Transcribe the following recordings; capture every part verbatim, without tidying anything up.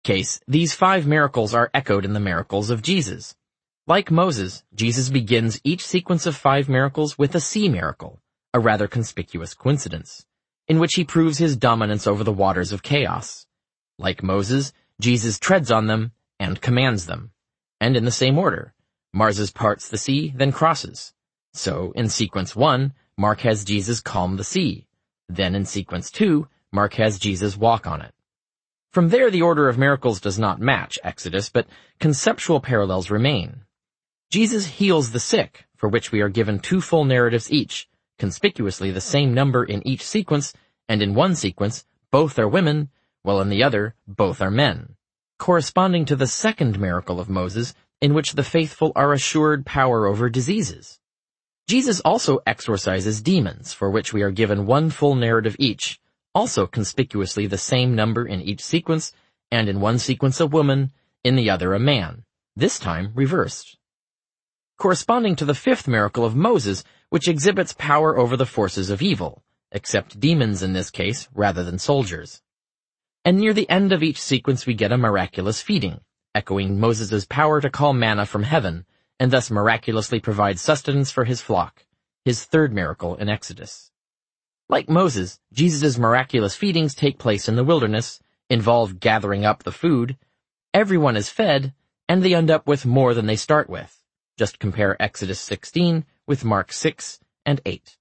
case, these five miracles are echoed in the miracles of Jesus. Like Moses, Jesus begins each sequence of five miracles with a sea miracle, a rather conspicuous coincidence, in which he proves his dominance over the waters of chaos. Like Moses, Jesus treads on them and commands them, and in the same order. Moses parts the sea, then crosses. So, in sequence one, Mark has Jesus calm the sea. Then in sequence two, Mark has Jesus walk on it. From there, the order of miracles does not match Exodus, but conceptual parallels remain. Jesus heals the sick, for which we are given two full narratives each, conspicuously the same number in each sequence, and in one sequence, both are women, while in the other, both are men, corresponding to the second miracle of Moses, in which the faithful are assured power over diseases. Jesus also exorcises demons, for which we are given one full narrative each, also conspicuously the same number in each sequence, and in one sequence a woman, in the other a man, this time reversed. Corresponding to the fifth miracle of Moses, which exhibits power over the forces of evil, except demons in this case, rather than soldiers. And near the end of each sequence we get a miraculous feeding, echoing Moses' power to call manna from heaven, and thus miraculously provide sustenance for his flock, his third miracle in Exodus. Like Moses, Jesus' miraculous feedings take place in the wilderness, involve gathering up the food, everyone is fed, and they end up with more than they start with. Just compare Exodus sixteen with Mark six and eight.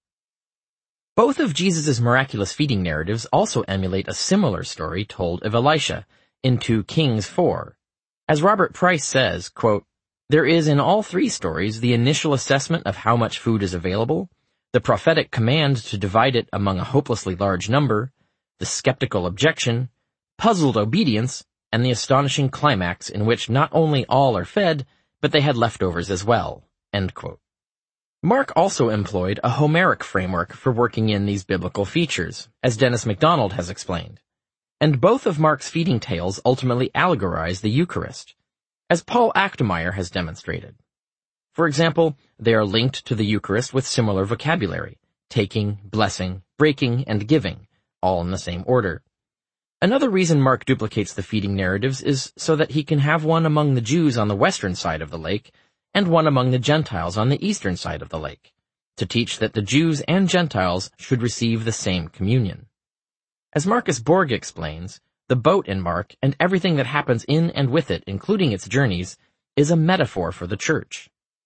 Both of Jesus' miraculous feeding narratives also emulate a similar story told of Elisha in Second Kings four. As Robert Price says, quote, "There is in all three stories the initial assessment of how much food is available, the prophetic command to divide it among a hopelessly large number, the skeptical objection, puzzled obedience, and the astonishing climax in which not only all are fed, but they had leftovers as well." End quote. Mark also employed a Homeric framework for working in these biblical features, as Dennis MacDonald has explained. And both of Mark's feeding tales ultimately allegorize the Eucharist, as Paul Achtemeier has demonstrated. For example, they are linked to the Eucharist with similar vocabulary, taking, blessing, breaking, and giving, all in the same order. Another reason Mark duplicates the feeding narratives is so that he can have one among the Jews on the western side of the lake and one among the Gentiles on the eastern side of the lake, to teach that the Jews and Gentiles should receive the same communion. As Marcus Borg explains, the boat in Mark and everything that happens in and with it, including its journeys, is a metaphor for the church.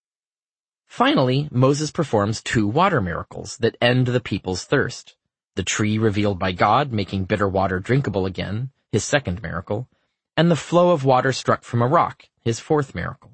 Finally, Moses performs two water miracles that end the people's thirst. The tree revealed by God, making bitter water drinkable again, his second miracle, and the flow of water struck from a rock, his fourth miracle.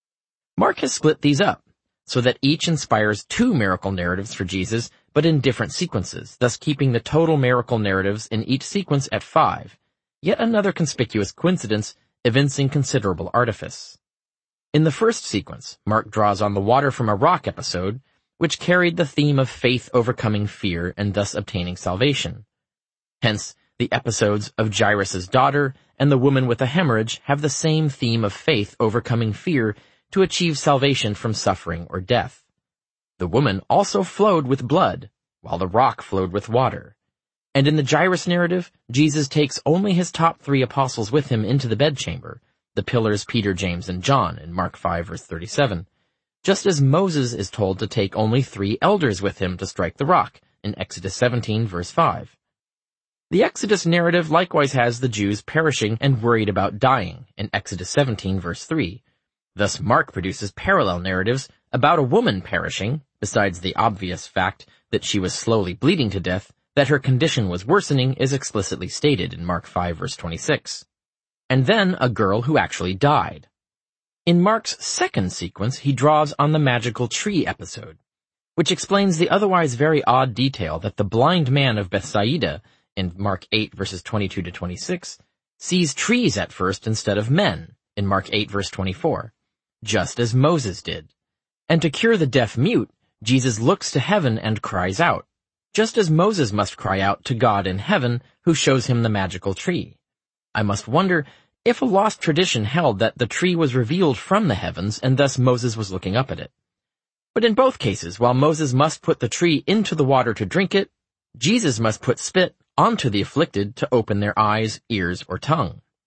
Mark has split these up, so that each inspires two miracle narratives for Jesus, but in different sequences, thus keeping the total miracle narratives in each sequence at five, yet another conspicuous coincidence, evincing considerable artifice. In the first sequence, Mark draws on the water from a rock episode, which carried the theme of faith overcoming fear and thus obtaining salvation. Hence, the episodes of Jairus' daughter and the woman with a hemorrhage have the same theme of faith overcoming fear to achieve salvation from suffering or death. The woman also flowed with blood, while the rock flowed with water. And in the Jairus narrative, Jesus takes only his top three apostles with him into the bedchamber, the pillars Peter, James, and John in Mark five verse thirty-seven, just as Moses is told to take only three elders with him to strike the rock in Exodus seventeen verse five. The Exodus narrative likewise has the Jews perishing and worried about dying in Exodus seventeen verse three. Thus Mark produces parallel narratives about a woman perishing, besides the obvious fact that she was slowly bleeding to death, that her condition was worsening is explicitly stated in Mark five verse twenty-six. And then a girl who actually died. In Mark's second sequence, he draws on the magical tree episode, which explains the otherwise very odd detail that the blind man of Bethsaida, in Mark eight verses twenty-two to twenty-six, sees trees at first instead of men, in Mark eight verse twenty-four, just as Moses did. And to cure the deaf mute, Jesus looks to heaven and cries out, just as Moses must cry out to God in heaven, who shows him the magical tree. I must wonder if a lost tradition held that the tree was revealed from the heavens and thus Moses was looking up at it. But in both cases, while Moses must put the tree into the water to drink it, Jesus must put spit onto the afflicted to open their eyes, ears, or tongue.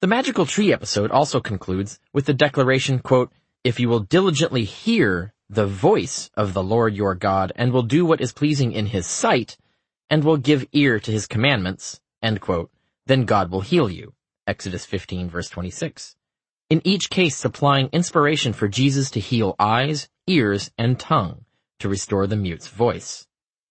The magical tree episode also concludes with the declaration, quote, "If you will diligently hear the voice of the Lord your God, and will do what is pleasing in his sight, and will give ear to his commandments," end quote, "then God will heal you." Exodus fifteen, verse twenty-six. In each case supplying inspiration for Jesus to heal eyes, ears, and tongue, to restore the mute's voice.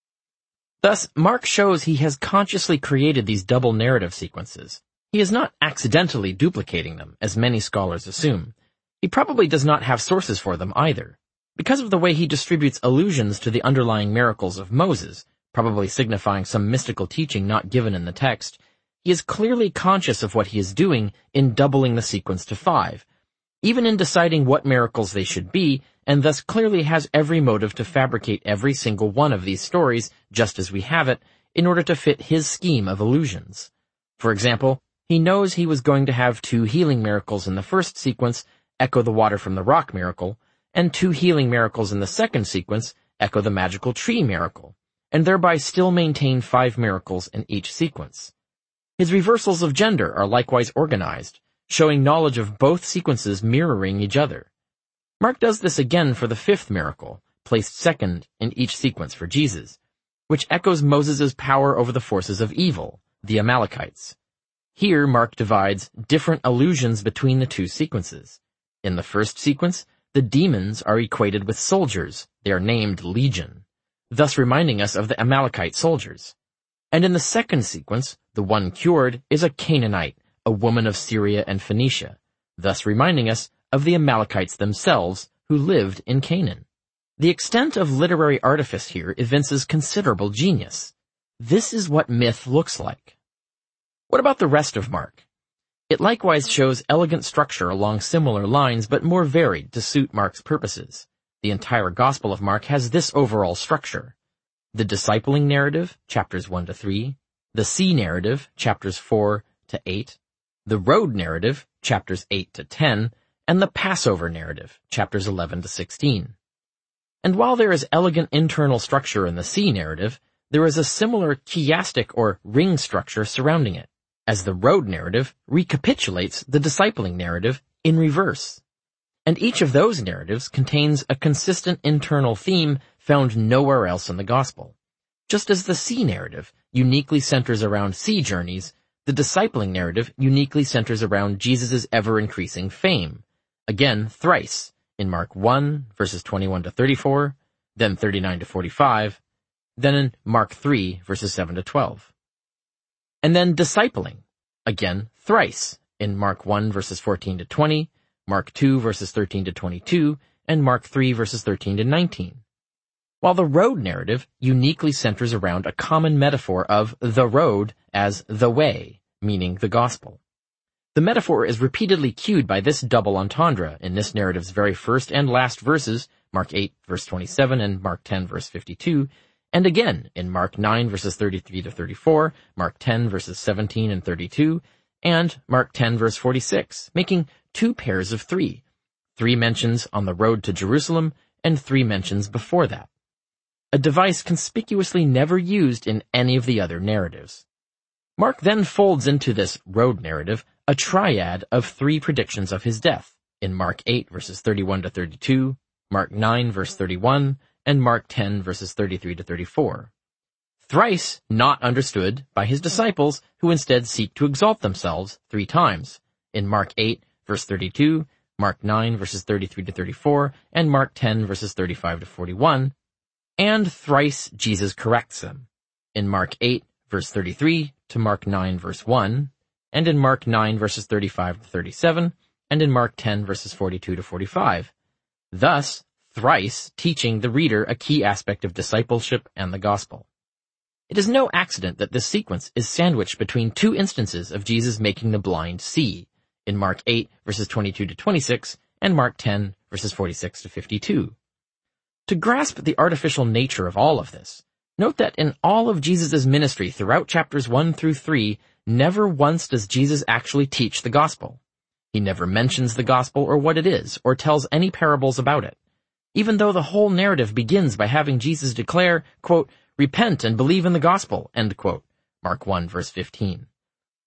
Thus, Mark shows he has consciously created these double narrative sequences. He is not accidentally duplicating them, as many scholars assume. He probably does not have sources for them either. Because of the way he distributes allusions to the underlying miracles of Moses, probably signifying some mystical teaching not given in the text, he is clearly conscious of what he is doing in doubling the sequence to five, even in deciding what miracles they should be, and thus clearly has every motive to fabricate every single one of these stories, just as we have it, in order to fit his scheme of allusions. For example, he knows he was going to have two healing miracles in the first sequence, echo the water from the rock miracle, and two healing miracles in the second sequence, echo the magical tree miracle, and thereby still maintain five miracles in each sequence. His reversals of gender are likewise organized, showing knowledge of both sequences mirroring each other. Mark does this again for the fifth miracle, placed second in each sequence for Jesus, which echoes Moses' power over the forces of evil, the Amalekites. Here, Mark divides different allusions between the two sequences. In the first sequence, the demons are equated with soldiers. They are named Legion, thus reminding us of the Amalekite soldiers. And in the second sequence, the one cured is a Canaanite, a woman of Syria and Phoenicia, thus reminding us of the Amalekites themselves who lived in Canaan. The extent of literary artifice here evinces considerable genius. This is what myth looks like. What about the rest of Mark? It likewise shows elegant structure along similar lines, but more varied to suit Mark's purposes. The entire Gospel of Mark has this overall structure: the discipling narrative, chapters one to three, the sea narrative, chapters four to eight, the road narrative, chapters eight to ten, and the Passover narrative, chapters eleven to sixteen. And while there is elegant internal structure in the sea narrative, there is a similar chiastic or ring structure surrounding it, as the road narrative recapitulates the discipling narrative in reverse. And each of those narratives contains a consistent internal theme found nowhere else in the Gospel. Just as the sea narrative uniquely centers around sea journeys, the discipling narrative uniquely centers around Jesus' ever-increasing fame. Again, thrice, in Mark one, verses twenty-one to thirty-four, then thirty-nine to forty-five, then in Mark three, verses seven to twelve. And then discipling, again, thrice, in Mark one, verses fourteen to twenty, Mark two, verses thirteen to twenty-two, and Mark three, verses thirteen to nineteen. While the road narrative uniquely centers around a common metaphor of the road as the way, meaning the gospel. The metaphor is repeatedly cued by this double entendre in this narrative's very first and last verses, Mark eight, verse twenty-seven, and Mark ten, verse fifty-two, and again in Mark nine, verses thirty-three to thirty-four, Mark ten, verses seventeen and thirty-two, and Mark ten, verse forty-six, making two pairs of three, three mentions on the road to Jerusalem, and three mentions before that. A device conspicuously never used in any of the other narratives. Mark then folds into this road narrative a triad of three predictions of his death, in Mark eight, verses thirty-one to thirty-two, Mark nine, verse thirty-one, and Mark ten, verses thirty-three to thirty-four. Thrice not understood by his disciples, who instead seek to exalt themselves three times, in Mark eight, verse thirty-two, Mark nine, verses thirty-three to thirty-four, and Mark ten, verses thirty-five to forty-one, and thrice Jesus corrects them, in Mark eight, verse thirty-three, to Mark nine, verse one, and in Mark nine, verses thirty-five to thirty-seven, and in Mark ten, verses forty-two to forty-five. Thus, thrice teaching the reader a key aspect of discipleship and the gospel. It is no accident that this sequence is sandwiched between two instances of Jesus making the blind see, in Mark eight, verses twenty-two to twenty-six, and Mark ten, verses forty-six to fifty-two. To grasp the artificial nature of all of this, note that in all of Jesus' ministry throughout chapters one through three, never once does Jesus actually teach the gospel. He never mentions the gospel or what it is, or tells any parables about it, even though the whole narrative begins by having Jesus declare, quote, "Repent and believe in the gospel," end quote, Mark one, verse fifteen.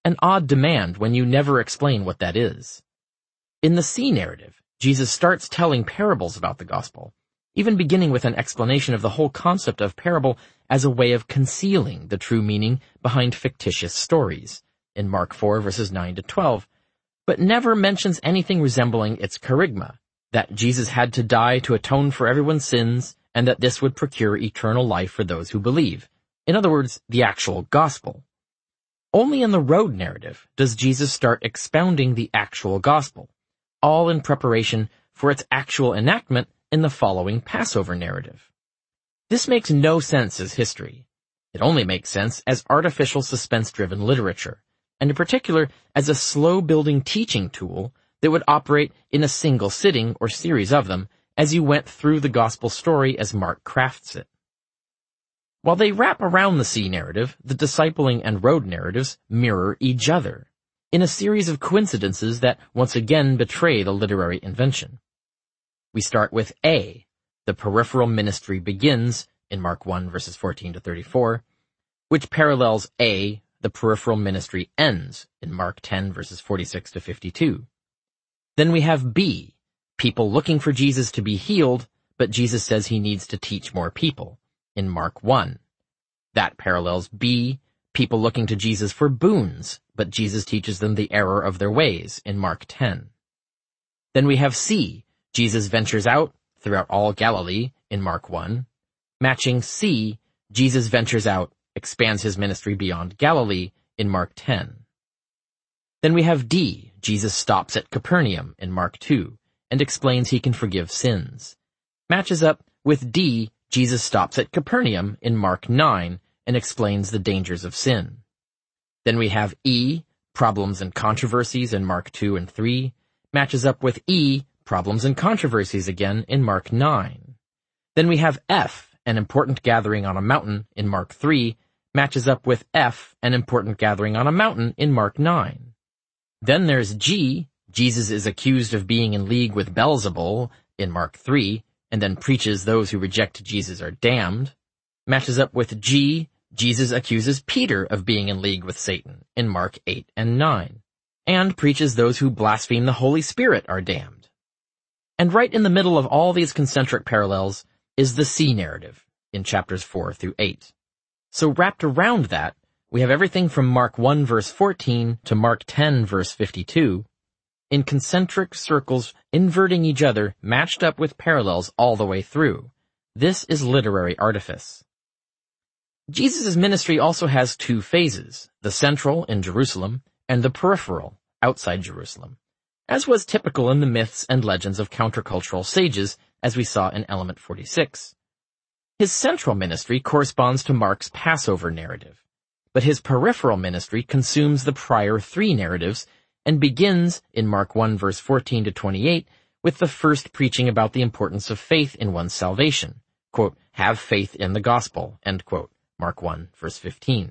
an odd demand when you never explain what that is. In the C narrative, Jesus starts telling parables about the gospel, even beginning with an explanation of the whole concept of parable as a way of concealing the true meaning behind fictitious stories, in Mark four verses nine to twelve, but never mentions anything resembling its kerygma, that Jesus had to die to atone for everyone's sins, and that this would procure eternal life for those who believe. In other words, the actual gospel. Only in the road narrative does Jesus start expounding the actual gospel, all in preparation for its actual enactment in the following Passover narrative. This makes no sense as history. It only makes sense as artificial suspense-driven literature, and in particular as a slow-building teaching tool that would operate in a single sitting or series of them as you went through the gospel story as Mark crafts it. While they wrap around the C narrative, the discipling and road narratives mirror each other, in a series of coincidences that once again betray the literary invention. We start with A, the peripheral ministry begins, in Mark one verses fourteen to thirty-four, which parallels A, the peripheral ministry ends, in Mark ten verses forty-six to fifty-two. Then we have B, people looking for Jesus to be healed, but Jesus says he needs to teach more people, in Mark one. That parallels B, people looking to Jesus for boons, but Jesus teaches them the error of their ways, in Mark ten. Then we have C, Jesus ventures out throughout all Galilee, in Mark one. Matching C, Jesus ventures out, expands his ministry beyond Galilee, in Mark ten. Then we have D, Jesus stops at Capernaum, in Mark two, and explains he can forgive sins. Matches up with D, Jesus stops at Capernaum, in Mark nine, and explains the dangers of sin. Then we have E, problems and controversies, in Mark two and three, matches up with E, problems and controversies again, in Mark nine. Then we have F, an important gathering on a mountain, in Mark three, matches up with F, an important gathering on a mountain, in Mark nine. Then there's G, Jesus is accused of being in league with Beelzebul, in Mark three, and then preaches those who reject Jesus are damned. Matches up with G, Jesus accuses Peter of being in league with Satan, in Mark eight and nine, and preaches those who blaspheme the Holy Spirit are damned. And right in the middle of all these concentric parallels is the C narrative, in chapters four through eight. So wrapped around that, we have everything from Mark one verse fourteen to Mark ten verse fifty-two, in concentric circles inverting each other, matched up with parallels all the way through. This is literary artifice. Jesus' ministry also has two phases, the central in Jerusalem and the peripheral outside Jerusalem, as was typical in the myths and legends of countercultural sages, as we saw in Element forty-six. His central ministry corresponds to Mark's Passover narrative, but his peripheral ministry consumes the prior three narratives and begins in Mark one verse fourteen to twenty-eight with the first preaching about the importance of faith in one's salvation. Quote, have faith in the gospel, end quote, Mark one verse fifteen.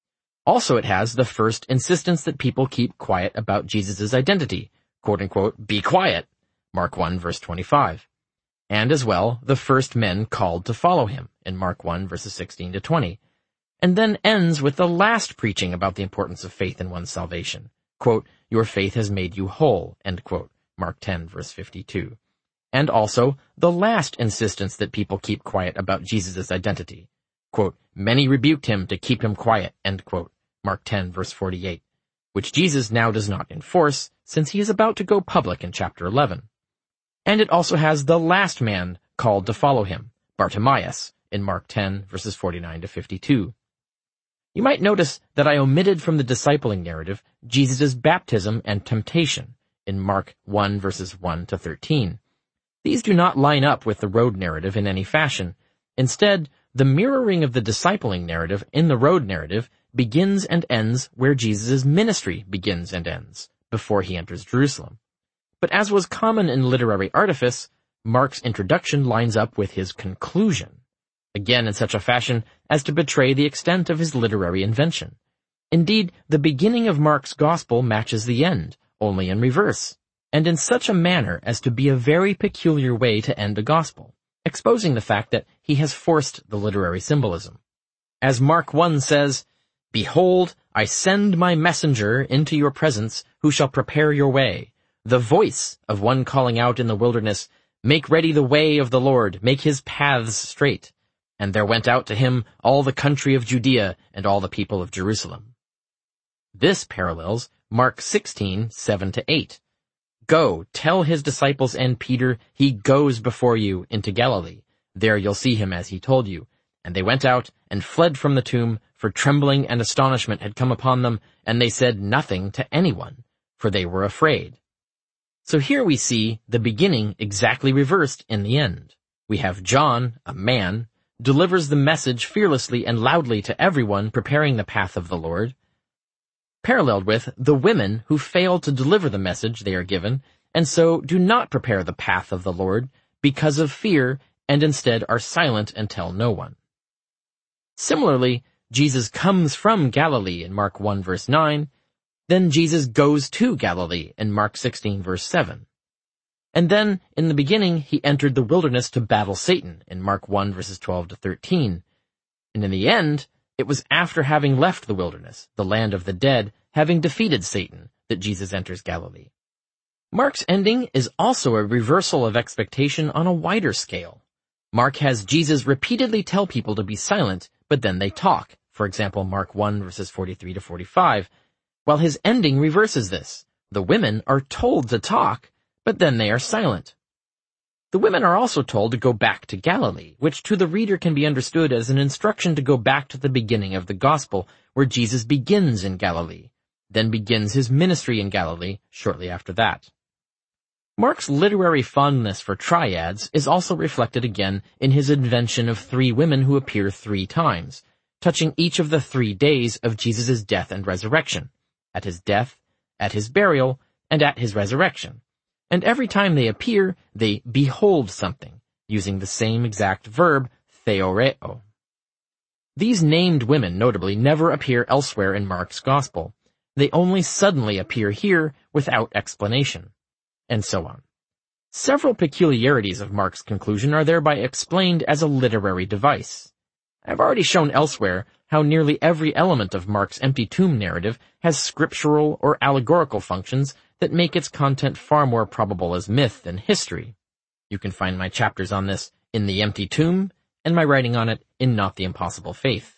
Also it has the first insistence that people keep quiet about Jesus' identity, quote unquote, be quiet, Mark one verse twenty-five. And as well, the first men called to follow him, in Mark one verses sixteen to twenty. And then ends with the last preaching about the importance of faith in one's salvation. Quote, your faith has made you whole, end quote, Mark ten verse fifty-two. And also, the last insistence that people keep quiet about Jesus' identity. Quote, many rebuked him to keep him quiet, end quote, Mark ten verse forty-eight, which Jesus now does not enforce, since he is about to go public in chapter eleven. And it also has the last man called to follow him, Bartimaeus, in Mark ten verses forty-nine to fifty-two. You might notice that I omitted from the discipling narrative Jesus' baptism and temptation, in Mark one verses one to thirteen. These do not line up with the road narrative in any fashion. Instead, the mirroring of the discipling narrative in the road narrative begins and ends where Jesus' ministry begins and ends, before he enters Jerusalem. But as was common in literary artifice, Mark's introduction lines up with his conclusion, again in such a fashion as to betray the extent of his literary invention. Indeed, the beginning of Mark's gospel matches the end, only in reverse, and in such a manner as to be a very peculiar way to end a gospel, exposing the fact that he has forced the literary symbolism. As Mark one says, "Behold, I send my messenger into your presence, who shall prepare your way. The voice of one calling out in the wilderness, make ready the way of the Lord, make his paths straight. And there went out to him all the country of Judea and all the people of Jerusalem." This parallels Mark sixteen, seven to eight. "Go, tell his disciples and Peter, he goes before you into Galilee. There you'll see him as he told you. And they went out and fled from the tomb, for trembling and astonishment had come upon them, and they said nothing to anyone, for they were afraid." So here we see the beginning exactly reversed in the end. We have John, a man, delivers the message fearlessly and loudly to everyone, preparing the path of the Lord, paralleled with the women who fail to deliver the message they are given, and so do not prepare the path of the Lord because of fear, and instead are silent and tell no one. Similarly, Jesus comes from Galilee in Mark one verse nine, then Jesus goes to Galilee in Mark sixteen verse seven. And then, in the beginning, he entered the wilderness to battle Satan in Mark one verses twelve to thirteen. And in the end, it was after having left the wilderness, the land of the dead, having defeated Satan, that Jesus enters Galilee. Mark's ending is also a reversal of expectation on a wider scale. Mark has Jesus repeatedly tell people to be silent, but then they talk. For example, Mark one verses forty-three to forty-five, while his ending reverses this. The women are told to talk, but then they are silent. The women are also told to go back to Galilee, which to the reader can be understood as an instruction to go back to the beginning of the gospel, where Jesus begins in Galilee, then begins his ministry in Galilee shortly after that. Mark's literary fondness for triads is also reflected again in his invention of three women who appear three times, touching each of the three days of Jesus' death and resurrection, at his death, at his burial, and at his resurrection. And every time they appear, they behold something, using the same exact verb, theoreo. These named women, notably, never appear elsewhere in Mark's gospel. They only suddenly appear here without explanation, and so on. Several peculiarities of Mark's conclusion are thereby explained as a literary device. I've already shown elsewhere how nearly every element of Mark's empty tomb narrative has scriptural or allegorical functions that make its content far more probable as myth than history. You can find my chapters on this in The Empty Tomb, and my writing on it in Not the Impossible Faith.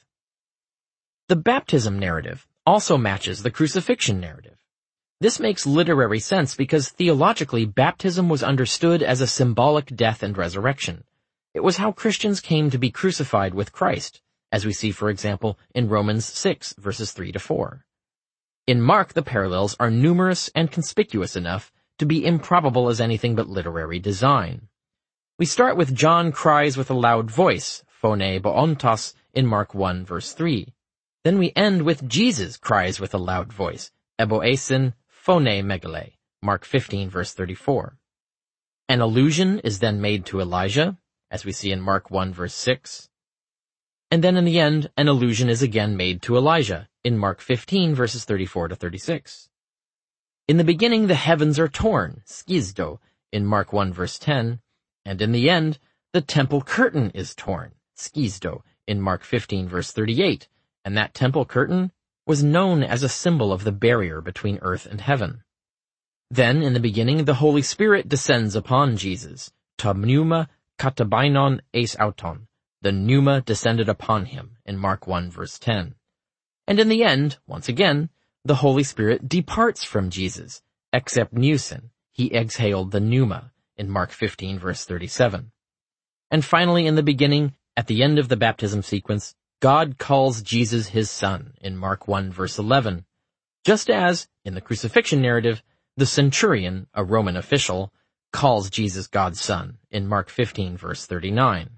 The baptism narrative also matches the crucifixion narrative. This makes literary sense because theologically baptism was understood as a symbolic death and resurrection. It was how Christians came to be crucified with Christ, as we see, for example, in Romans six verses three to four. In Mark, the parallels are numerous and conspicuous enough to be improbable as anything but literary design. We start with John cries with a loud voice, phone boontos, in Mark one verse three. Then we end with Jesus cries with a loud voice, eboesin phone megale, Mark fifteen verse thirty-four. An allusion is then made to Elijah, as we see in Mark one verse six. And then in the end, an allusion is again made to Elijah, in Mark fifteen verses thirty-four to thirty-six. In the beginning the heavens are torn, schisto, in Mark one verse ten, and in the end, the temple curtain is torn, schisto, in Mark fifteen verse thirty-eight, and that temple curtain was known as a symbol of the barrier between earth and heaven. Then, in the beginning, the Holy Spirit descends upon Jesus, ta pneuma katabainon eis auton, the pneuma descended upon him, in Mark one verse ten. And in the end, once again, the Holy Spirit departs from Jesus, exepneusin, he exhaled the pneuma, in Mark fifteen verse thirty-seven. And finally, in the beginning, at the end of the baptism sequence, God calls Jesus his son, in Mark one verse eleven, just as, in the crucifixion narrative, the centurion, a Roman official, calls Jesus God's son, in Mark fifteen verse thirty-nine.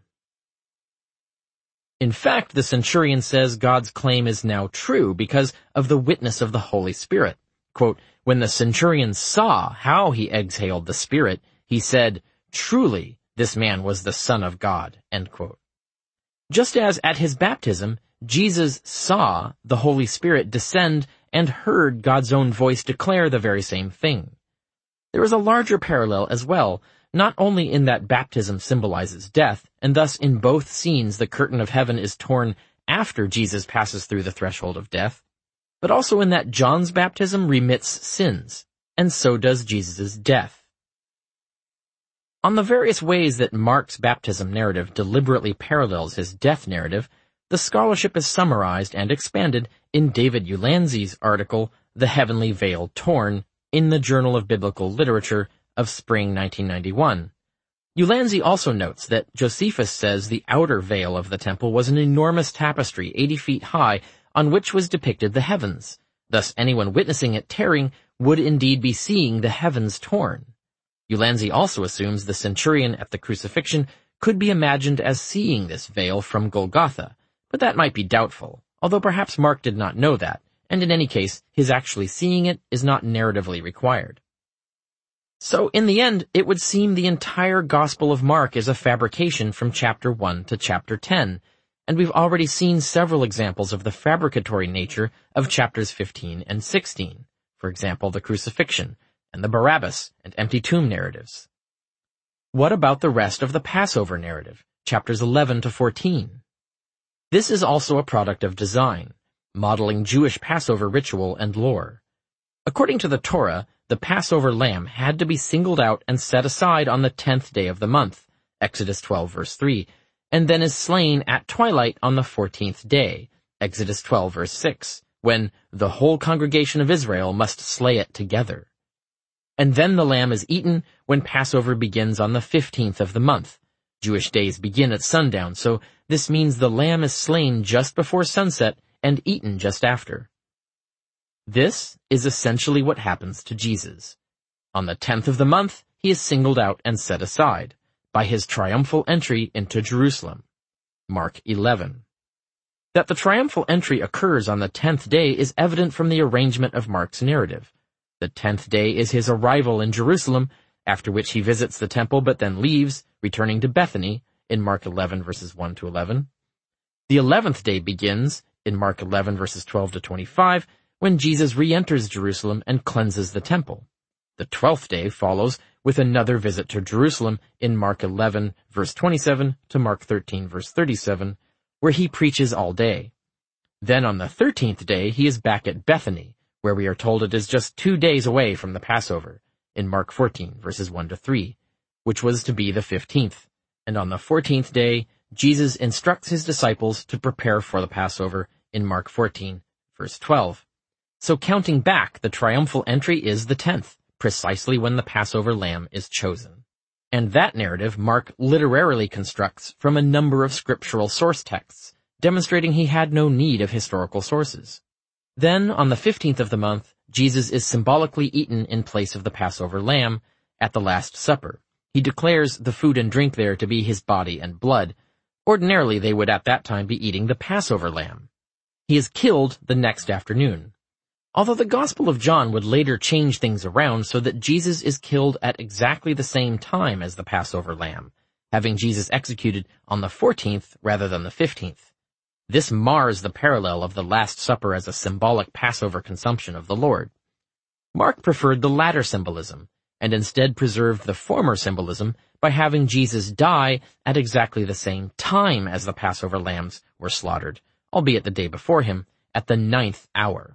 In fact, the centurion says God's claim is now true because of the witness of the Holy Spirit. Quote, when the centurion saw how he exhaled the Spirit, he said, truly, this man was the Son of God. End quote. Just as at his baptism, Jesus saw the Holy Spirit descend and heard God's own voice declare the very same thing. There is a larger parallel as well, not only in that baptism symbolizes death, and thus in both scenes the curtain of heaven is torn after Jesus passes through the threshold of death, but also in that John's baptism remits sins, and so does Jesus' death. On the various ways that Mark's baptism narrative deliberately parallels his death narrative, the scholarship is summarized and expanded in David Ulansey's article, The Heavenly Veil Torn, in the Journal of Biblical Literature of spring nineteen ninety-one. Ulansey also notes that Josephus says the outer veil of the temple was an enormous tapestry eighty feet high on which was depicted the heavens. Thus anyone witnessing it tearing would indeed be seeing the heavens torn. Ulansey also assumes the centurion at the crucifixion could be imagined as seeing this veil from Golgotha, but that might be doubtful, although perhaps Mark did not know that, and in any case, his actually seeing it is not narratively required. So, in the end, it would seem the entire Gospel of Mark is a fabrication from chapter one to chapter ten, and we've already seen several examples of the fabricatory nature of chapters fifteen and sixteen, for example, the crucifixion, and the Barabbas and empty tomb narratives. What about the rest of the Passover narrative, chapters eleven to fourteen? This is also a product of design, modeling Jewish Passover ritual and lore. According to the Torah, the Passover lamb had to be singled out and set aside on the tenth day of the month, Exodus twelve verse three, and then is slain at twilight on the fourteenth day, Exodus twelve verse six, when the whole congregation of Israel must slay it together. And then the lamb is eaten when Passover begins on the fifteenth of the month. Jewish days begin at sundown, so this means the lamb is slain just before sunset and eaten just after. This is essentially what happens to Jesus. On the tenth of the month, he is singled out and set aside by his triumphal entry into Jerusalem. Mark eleven. That the triumphal entry occurs on the tenth day is evident from the arrangement of Mark's narrative. The tenth day is his arrival in Jerusalem, after which he visits the temple but then leaves, returning to Bethany, in Mark eleven verses one to eleven. The eleventh day begins, in Mark eleven verses twelve to twenty-five, when Jesus re-enters Jerusalem and cleanses the temple. The twelfth day follows with another visit to Jerusalem in Mark eleven verse twenty-seven to Mark thirteen verse thirty-seven, where he preaches all day. Then on the thirteenth day he is back at Bethany, where we are told it is just two days away from the Passover, in Mark fourteen verses one to three, which was to be the fifteenth. And on the fourteenth day, Jesus instructs his disciples to prepare for the Passover in Mark fourteen verse twelve. So counting back, the triumphal entry is the tenth, precisely when the Passover lamb is chosen. And that narrative Mark literarily constructs from a number of scriptural source texts, demonstrating he had no need of historical sources. Then, on the fifteenth of the month, Jesus is symbolically eaten in place of the Passover lamb at the Last Supper. He declares the food and drink there to be his body and blood. Ordinarily, they would at that time be eating the Passover lamb. He is killed the next afternoon. Although the Gospel of John would later change things around so that Jesus is killed at exactly the same time as the Passover lamb, having Jesus executed on the fourteenth rather than the fifteenth. This mars the parallel of the Last Supper as a symbolic Passover consumption of the Lord. Mark preferred the latter symbolism, and instead preserved the former symbolism by having Jesus die at exactly the same time as the Passover lambs were slaughtered, albeit the day before him, at the ninth hour.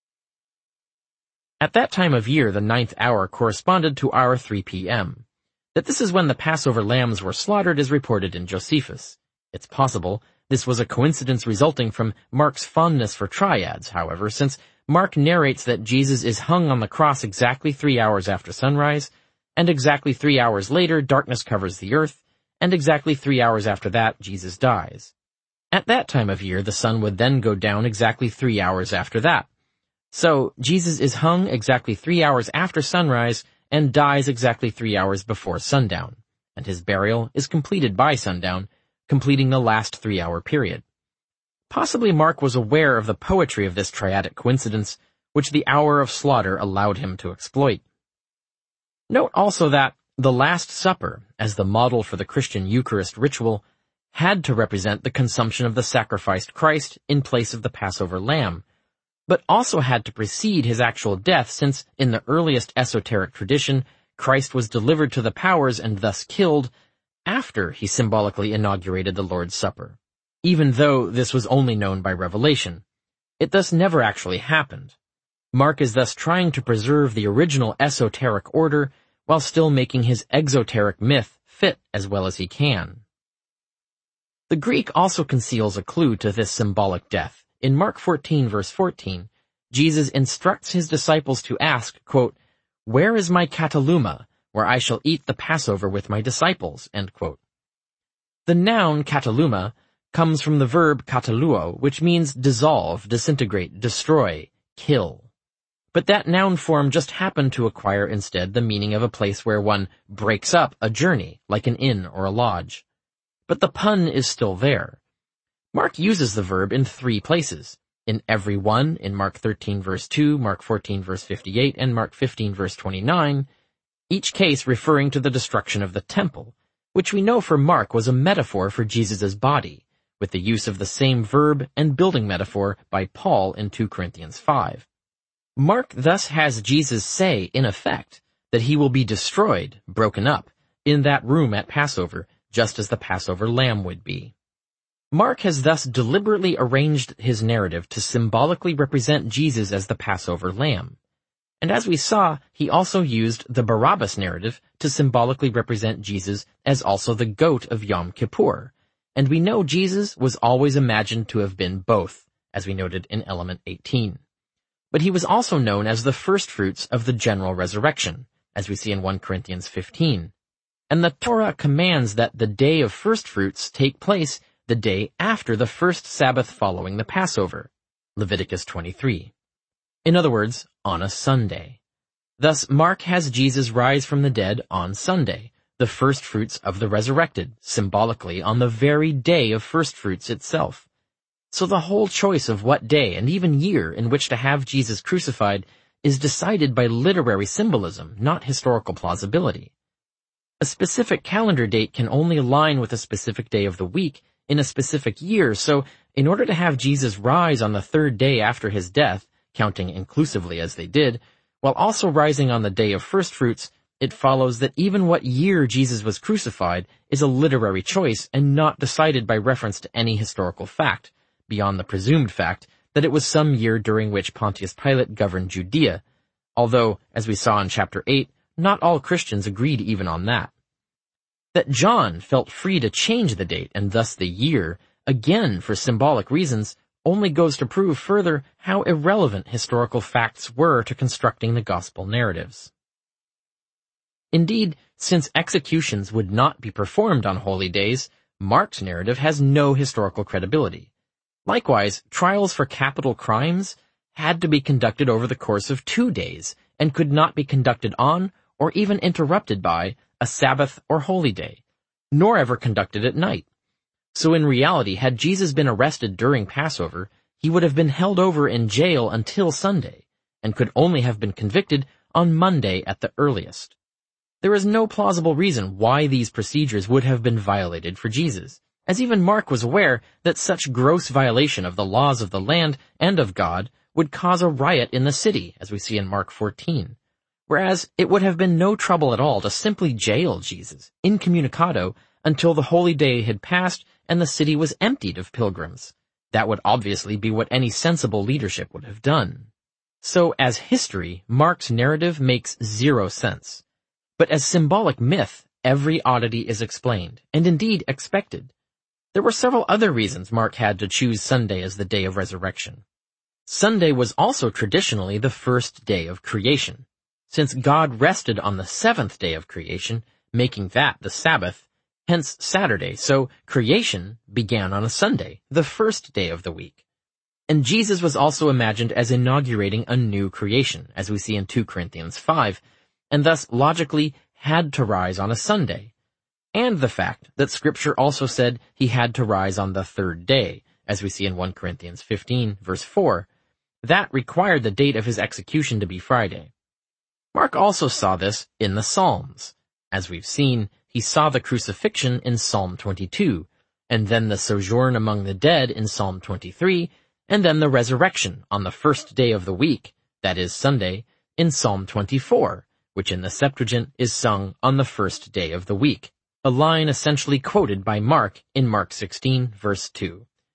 At that time of year, the ninth hour corresponded to our three p.m. That this is when the Passover lambs were slaughtered is reported in Josephus. It's possible this was a coincidence resulting from Mark's fondness for triads, however, since Mark narrates that Jesus is hung on the cross exactly three hours after sunrise, and exactly three hours later darkness covers the earth, and exactly three hours after that Jesus dies. At that time of year, the sun would then go down exactly three hours after that. So, Jesus is hung exactly three hours after sunrise and dies exactly three hours before sundown, and his burial is completed by sundown, completing the last three-hour period. Possibly Mark was aware of the poetry of this triadic coincidence, which the hour of slaughter allowed him to exploit. Note also that the Last Supper, as the model for the Christian Eucharist ritual, had to represent the consumption of the sacrificed Christ in place of the Passover lamb, but also had to precede his actual death since, in the earliest esoteric tradition, Christ was delivered to the powers and thus killed after he symbolically inaugurated the Lord's Supper. even though this was only known by revelation. It thus never actually happened. Mark is thus trying to preserve the original esoteric order while still making his exoteric myth fit as well as he can. The Greek also conceals a clue to this symbolic death. In Mark fourteen verse fourteen, Jesus instructs his disciples to ask, quote, "Where is my kataluma, where I shall eat the Passover with my disciples?" End quote. The noun kataluma comes from the verb kataluo, which means dissolve, disintegrate, destroy, kill. But that noun form just happened to acquire instead the meaning of a place where one breaks up a journey, like an inn or a lodge. But the pun is still there. Mark uses the verb in three places. In every one, in Mark thirteen verse two, Mark fourteen verse fifty-eight, and Mark fifteen verse twenty-nine, each case referring to the destruction of the temple, which we know for Mark was a metaphor for Jesus' body, with the use of the same verb and building metaphor by Paul in two Corinthians five. Mark thus has Jesus say, in effect, that he will be destroyed, broken up, in that room at Passover, just as the Passover lamb would be. Mark has thus deliberately arranged his narrative to symbolically represent Jesus as the Passover lamb. And as we saw, he also used the Barabbas narrative to symbolically represent Jesus as also the goat of Yom Kippur. And we know Jesus was always imagined to have been both, as we noted in element eighteen. But he was also known as the firstfruits of the general resurrection, as we see in First Corinthians fifteen. And the Torah commands that the day of firstfruits take place the day after the first Sabbath following the Passover, Leviticus twenty-three. In other words, on a Sunday. Thus, Mark has Jesus rise from the dead on Sunday, the firstfruits of the resurrected, symbolically on the very day of firstfruits itself. So the whole choice of what day and even year in which to have Jesus crucified is decided by literary symbolism, not historical plausibility. A specific calendar date can only align with a specific day of the week in a specific year, so in order to have Jesus rise on the third day after his death, counting inclusively as they did, while also rising on the day of firstfruits, it follows that even what year Jesus was crucified is a literary choice and not decided by reference to any historical fact, beyond the presumed fact that it was some year during which Pontius Pilate governed Judea, although, as we saw in chapter eight, not all Christians agreed even on that. That John felt free to change the date and thus the year, again for symbolic reasons, only goes to prove further how irrelevant historical facts were to constructing the gospel narratives. Indeed, since executions would not be performed on holy days, Mark's narrative has no historical credibility. Likewise, trials for capital crimes had to be conducted over the course of two days and could not be conducted on or even interrupted by a Sabbath or holy day, nor ever conducted at night. So in reality, had Jesus been arrested during Passover, he would have been held over in jail until Sunday, and could only have been convicted on Monday at the earliest. There is no plausible reason why these procedures would have been violated for Jesus, as even Mark was aware that such gross violation of the laws of the land and of God would cause a riot in the city, as we see in Mark fourteen. Whereas it would have been no trouble at all to simply jail Jesus, incommunicado, until the holy day had passed and the city was emptied of pilgrims. That would obviously be what any sensible leadership would have done. So, as history, Mark's narrative makes zero sense. But as symbolic myth, every oddity is explained, and indeed expected. There were several other reasons Mark had to choose Sunday as the day of resurrection. Sunday was also traditionally the first day of creation. Since God rested on the seventh day of creation, making that the Sabbath, hence Saturday, so creation began on a Sunday, the first day of the week. And Jesus was also imagined as inaugurating a new creation, as we see in two Corinthians five, and thus logically had to rise on a Sunday. And the fact that Scripture also said he had to rise on the third day, as we see in First Corinthians fifteen, verse four, that required the date of his execution to be Friday. Mark also saw this in the Psalms. As we've seen, he saw the crucifixion in Psalm twenty-two, and then the sojourn among the dead in Psalm twenty-three, and then the resurrection on the first day of the week, that is Sunday, in Psalm twenty-four, which in the Septuagint is sung on the first day of the week, a line essentially quoted by Mark in Mark sixteen, verse two.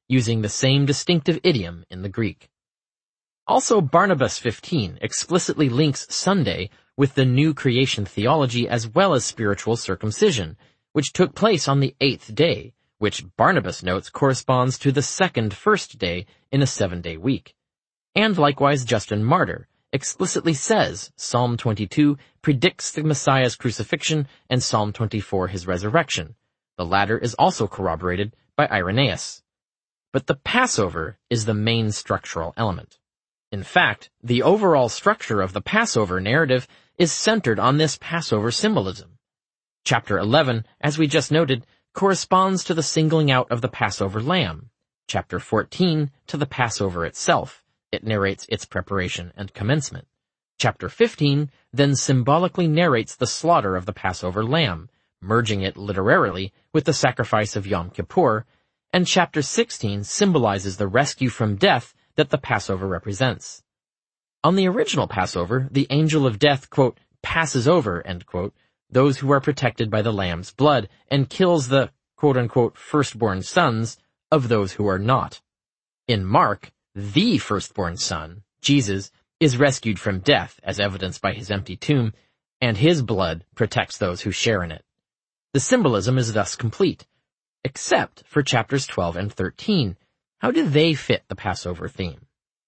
using the same distinctive idiom in the Greek. Also, Barnabas fifteen explicitly links Sunday with the new creation theology as well as spiritual circumcision, which took place on the eighth day, which Barnabas notes corresponds to the second first day in a seven-day week. And likewise Justin Martyr explicitly says Psalm twenty-two predicts the Messiah's crucifixion and Psalm twenty-four his resurrection. The latter is also corroborated by Irenaeus. But the Passover is the main structural element. In fact, the overall structure of the Passover narrative is centered on this Passover symbolism. Chapter eleven, as we just noted, corresponds to the singling out of the Passover lamb. Chapter fourteen to the Passover itself. It narrates its preparation and commencement. Chapter fifteen then symbolically narrates the slaughter of the Passover lamb, merging it literarily with the sacrifice of Yom Kippur, and chapter sixteen symbolizes the rescue from death that the Passover represents. On the original Passover, the angel of death, quote, passes over, end quote, those who are protected by the lamb's blood and kills the, quote-unquote, firstborn sons of those who are not. In Mark, the firstborn son, Jesus, is rescued from death, as evidenced by his empty tomb, and his blood protects those who share in it. The symbolism is thus complete, except for chapters twelve and thirteen. How do they fit the Passover theme?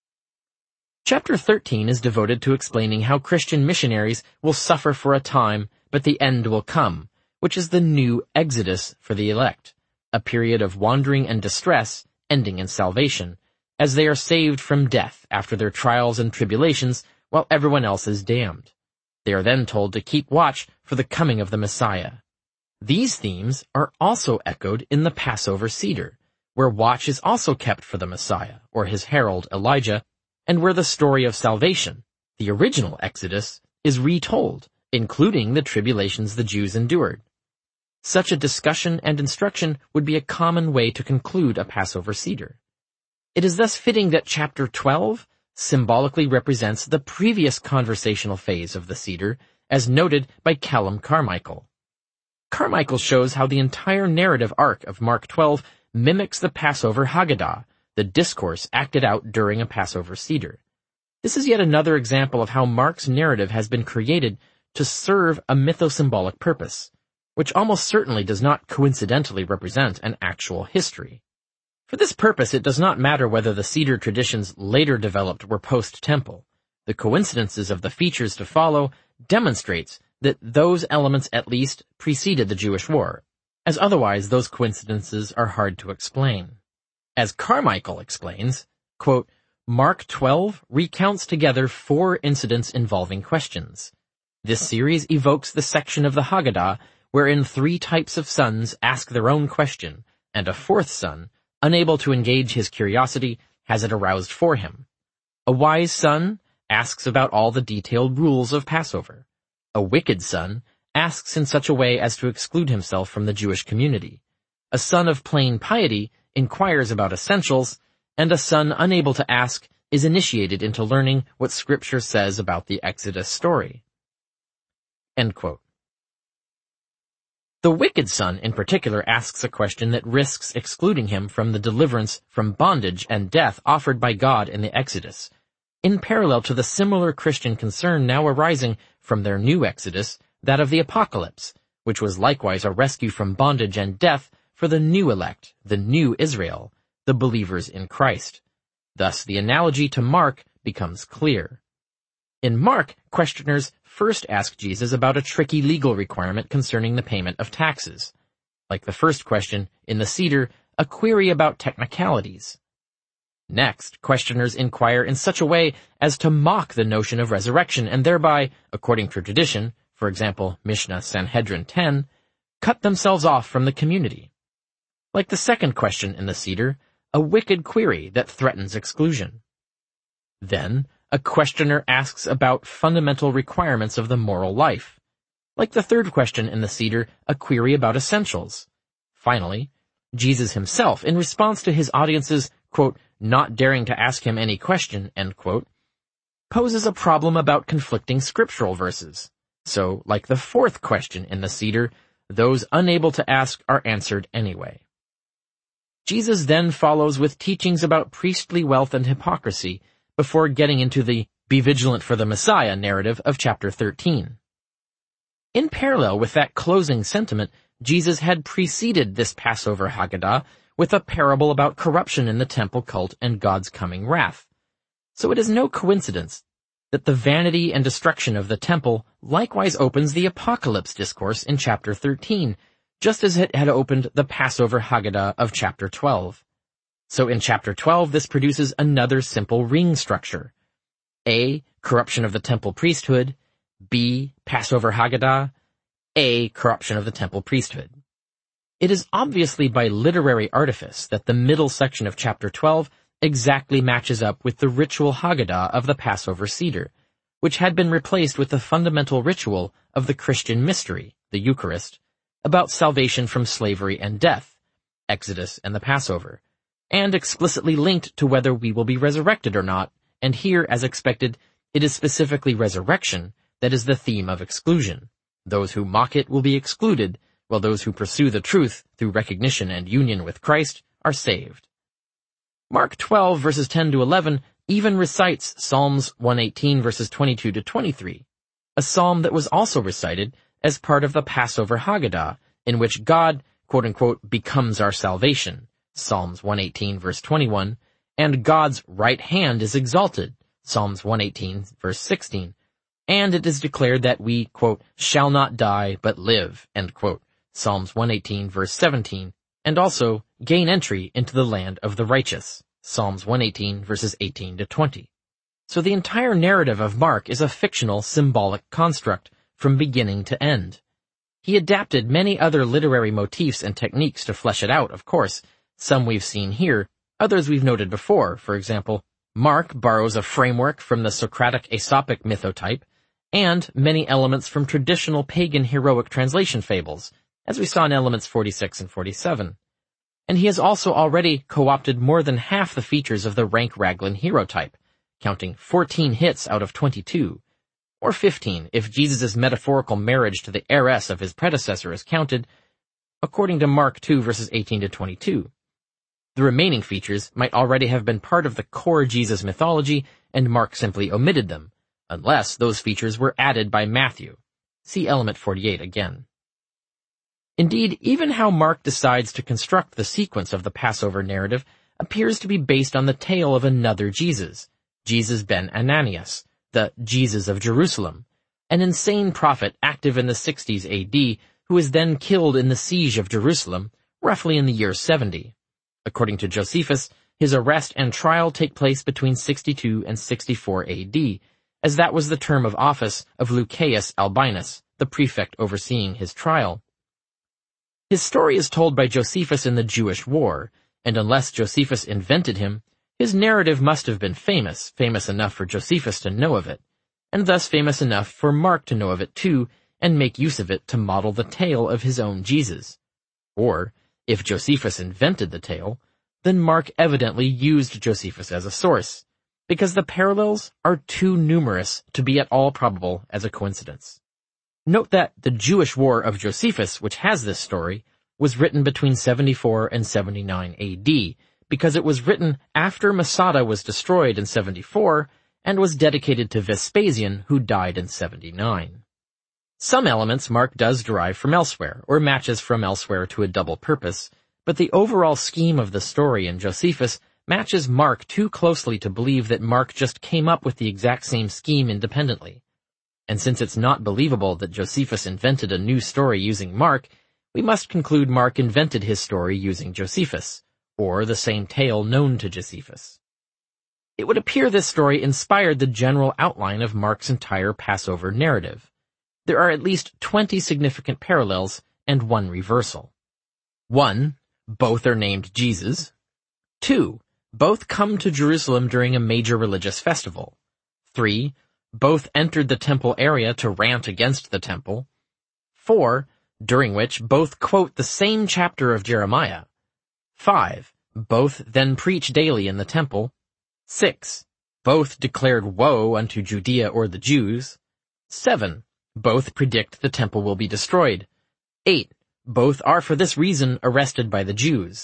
Chapter thirteen is devoted to explaining how Christian missionaries will suffer for a time, but the end will come, which is the new Exodus for the elect, a period of wandering and distress ending in salvation, as they are saved from death after their trials and tribulations while everyone else is damned. They are then told to keep watch for the coming of the Messiah. These themes are also echoed in the Passover Seder, where watch is also kept for the Messiah, or his herald Elijah, and where the story of salvation, the original Exodus, is retold, including the tribulations the Jews endured. Such a discussion and instruction would be a common way to conclude a Passover Seder. It is thus fitting that chapter twelve symbolically represents the previous conversational phase of the Seder, as noted by Callum Carmichael. Carmichael shows how the entire narrative arc of Mark twelve mimics the Passover Haggadah, the discourse acted out during a Passover Seder. This is yet another example of how Mark's narrative has been created to serve a mythosymbolic purpose, which almost certainly does not coincidentally represent an actual history. For this purpose, it does not matter whether the Seder traditions later developed were post-temple. The coincidences of the features to follow demonstrates that those elements at least preceded the Jewish war, as otherwise those coincidences are hard to explain. As Carmichael explains, quote, Mark twelve recounts together four incidents involving questions. This series evokes the section of the Haggadah wherein three types of sons ask their own question, and a fourth son, unable to engage his curiosity, has it aroused for him. A wise son asks about all the detailed rules of Passover. A wicked son asks in such a way as to exclude himself from the Jewish community. A son of plain piety inquires about essentials, and a son unable to ask is initiated into learning what Scripture says about the Exodus story. End quote. The wicked son in particular asks a question that risks excluding him from the deliverance from bondage and death offered by God in the Exodus, in parallel to the similar Christian concern now arising from their new Exodus, that of the Apocalypse, which was likewise a rescue from bondage and death for the new elect, the new Israel, the believers in Christ. Thus the analogy to Mark becomes clear. In Mark, questioners first ask Jesus about a tricky legal requirement concerning the payment of taxes. Like the first question, in the Seder, a query about technicalities. Next, questioners inquire in such a way as to mock the notion of resurrection and thereby, according to tradition, for example, Mishnah Sanhedrin ten, cut themselves off from the community. Like the second question in the Seder, a wicked query that threatens exclusion. Then, a questioner asks about fundamental requirements of the moral life. Like the third question in the Seder, a query about essentials. Finally, Jesus himself, in response to his audience's, quote, not daring to ask him any question, end quote, poses a problem about conflicting scriptural verses. So, like the fourth question in the Seder, those unable to ask are answered anyway. Jesus then follows with teachings about priestly wealth and hypocrisy before getting into the "be vigilant for the Messiah" narrative of chapter thirteen. In parallel with that closing sentiment, Jesus had preceded this Passover Haggadah with a parable about corruption in the temple cult and God's coming wrath. So it is no coincidence that the vanity and destruction of the temple likewise opens the Apocalypse discourse in chapter thirteen, just as it had opened the Passover Haggadah of chapter twelve. So in chapter twelve, this produces another simple ring structure. A. Corruption of the temple priesthood. B. Passover Haggadah. A. Corruption of the temple priesthood. It is obviously by literary artifice that the middle section of chapter twelve exactly matches up with the ritual Haggadah of the Passover Seder, which had been replaced with the fundamental ritual of the Christian mystery, the Eucharist, about salvation from slavery and death, Exodus and the Passover, and explicitly linked to whether we will be resurrected or not, and here, as expected, it is specifically resurrection that is the theme of exclusion. Those who mock it will be excluded, while those who pursue the truth through recognition and union with Christ are saved. Mark twelve verses ten to eleven even recites Psalms one eighteen verses twenty-two to twenty-three, a psalm that was also recited as part of the Passover Haggadah, in which God, quote-unquote, becomes our salvation, Psalms one eighteen verse twenty-one, and God's right hand is exalted, Psalms one eighteen verse sixteen, and it is declared that we, quote, shall not die but live, end quote, Psalms one eighteen verse seventeen, and also gain entry into the land of the righteous, Psalms one eighteen verses eighteen to twenty. So the entire narrative of Mark is a fictional symbolic construct from beginning to end. He adapted many other literary motifs and techniques to flesh it out, of course. Some we've seen here, others we've noted before. For example, Mark borrows a framework from the Socratic Aesopic mythotype, and many elements from traditional pagan heroic translation fables, as we saw in elements forty-six and forty-seven. And he has also already co-opted more than half the features of the rank Raglan hero type, counting fourteen hits out of twenty-two, or fifteen if Jesus' metaphorical marriage to the heiress of his predecessor is counted, according to Mark two verses eighteen to twenty-two. The remaining features might already have been part of the core Jesus mythology, and Mark simply omitted them, unless those features were added by Matthew. See element forty-eight again. Indeed, even how Mark decides to construct the sequence of the Passover narrative appears to be based on the tale of another Jesus, Jesus ben Ananias, the Jesus of Jerusalem, an insane prophet active in the sixties A D who is then killed in the siege of Jerusalem, roughly in the year seventy. According to Josephus, his arrest and trial take place between sixty-two and sixty-four A D, as that was the term of office of Lucius Albinus, the prefect overseeing his trial. His story is told by Josephus in the Jewish War, and unless Josephus invented him, his narrative must have been famous, famous enough for Josephus to know of it, and thus famous enough for Mark to know of it too, and make use of it to model the tale of his own Jesus. Or, if Josephus invented the tale, then Mark evidently used Josephus as a source, because the parallels are too numerous to be at all probable as a coincidence. Note that the Jewish War of Josephus, which has this story, was written between seventy-four and seventy-nine A D, because it was written after Masada was destroyed in seventy-four and was dedicated to Vespasian, who died in seventy-nine. Some elements Mark does derive from elsewhere, or matches from elsewhere to a double purpose, but the overall scheme of the story in Josephus matches Mark too closely to believe that Mark just came up with the exact same scheme independently. And since it's not believable that Josephus invented a new story using Mark, we must conclude Mark invented his story using Josephus, or the same tale known to Josephus. It would appear this story inspired the general outline of Mark's entire Passover narrative. There are at least twenty significant parallels and one reversal. One, both are named Jesus. Two, both come to Jerusalem during a major religious festival. Three, both entered the temple area to rant against the temple. Four, during which both quote the same chapter of Jeremiah. Five, both then preach daily in the temple. Six, both declared woe unto Judea or the Jews. Seven, both predict the temple will be destroyed. Eight, both are for this reason arrested by the Jews.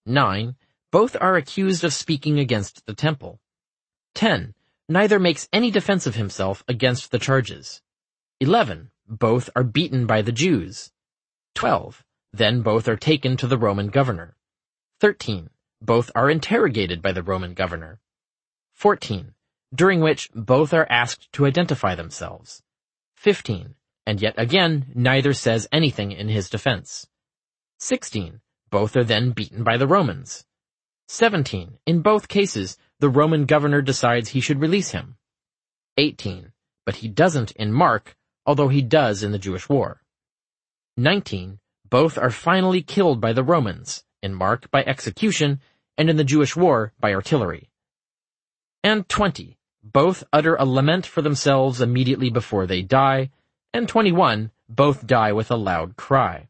nine. Both are accused of speaking against the temple. ten. Neither makes any defense of himself against the charges. eleven. Both are beaten by the Jews. twelve. Then both are taken to the Roman governor. thirteen. Both are interrogated by the Roman governor. fourteen. During which both are asked to identify themselves. fifteen. And yet again, neither says anything in his defense. sixteen. Both are then beaten by the Romans. seventeen. In both cases, the Roman governor decides he should release him. eighteen. But he doesn't in Mark, although he does in the Jewish War. nineteen. Both are finally killed by the Romans, in Mark by execution, and in the Jewish War by artillery. And twenty. Both utter a lament for themselves immediately before they die, and twenty-one. Both die with a loud cry.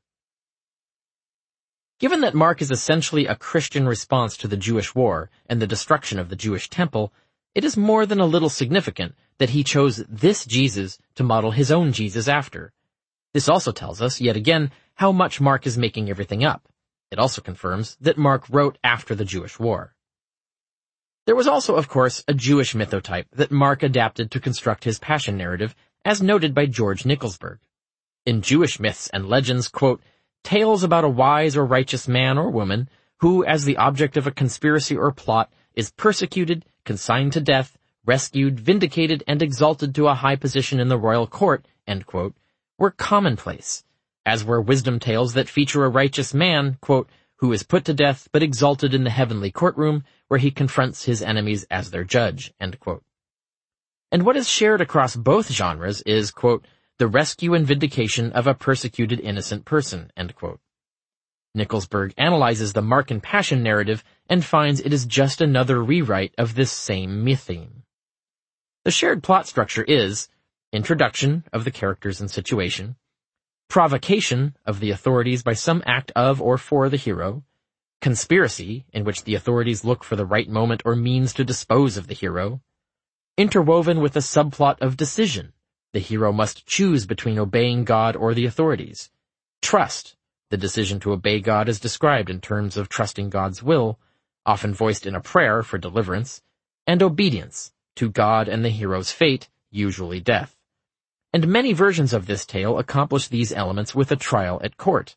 Given that Mark is essentially a Christian response to the Jewish War and the destruction of the Jewish temple, it is more than a little significant that he chose this Jesus to model his own Jesus after. This also tells us, yet again, how much Mark is making everything up. It also confirms that Mark wrote after the Jewish War. There was also, of course, a Jewish mythotype that Mark adapted to construct his Passion narrative, as noted by George Nicholsburg. In Jewish myths and legends, quote, tales about a wise or righteous man or woman who, as the object of a conspiracy or plot, is persecuted, consigned to death, rescued, vindicated, and exalted to a high position in the royal court, end quote, were commonplace, as were wisdom tales that feature a righteous man, quote, who is put to death but exalted in the heavenly courtroom where he confronts his enemies as their judge, end quote. And what is shared across both genres is, quote, the rescue and vindication of a persecuted innocent person, end quote. Nicholsburg analyzes the Mark and Passion narrative and finds it is just another rewrite of this same myth theme. The shared plot structure is introduction of the characters and situation, provocation of the authorities by some act of or for the hero, conspiracy, in which the authorities look for the right moment or means to dispose of the hero, interwoven with a subplot of decision. The hero must choose between obeying God or the authorities. Trust. The decision to obey God is described in terms of trusting God's will, often voiced in a prayer for deliverance, and obedience to God and the hero's fate, usually death. And many versions of this tale accomplish these elements with a trial at court.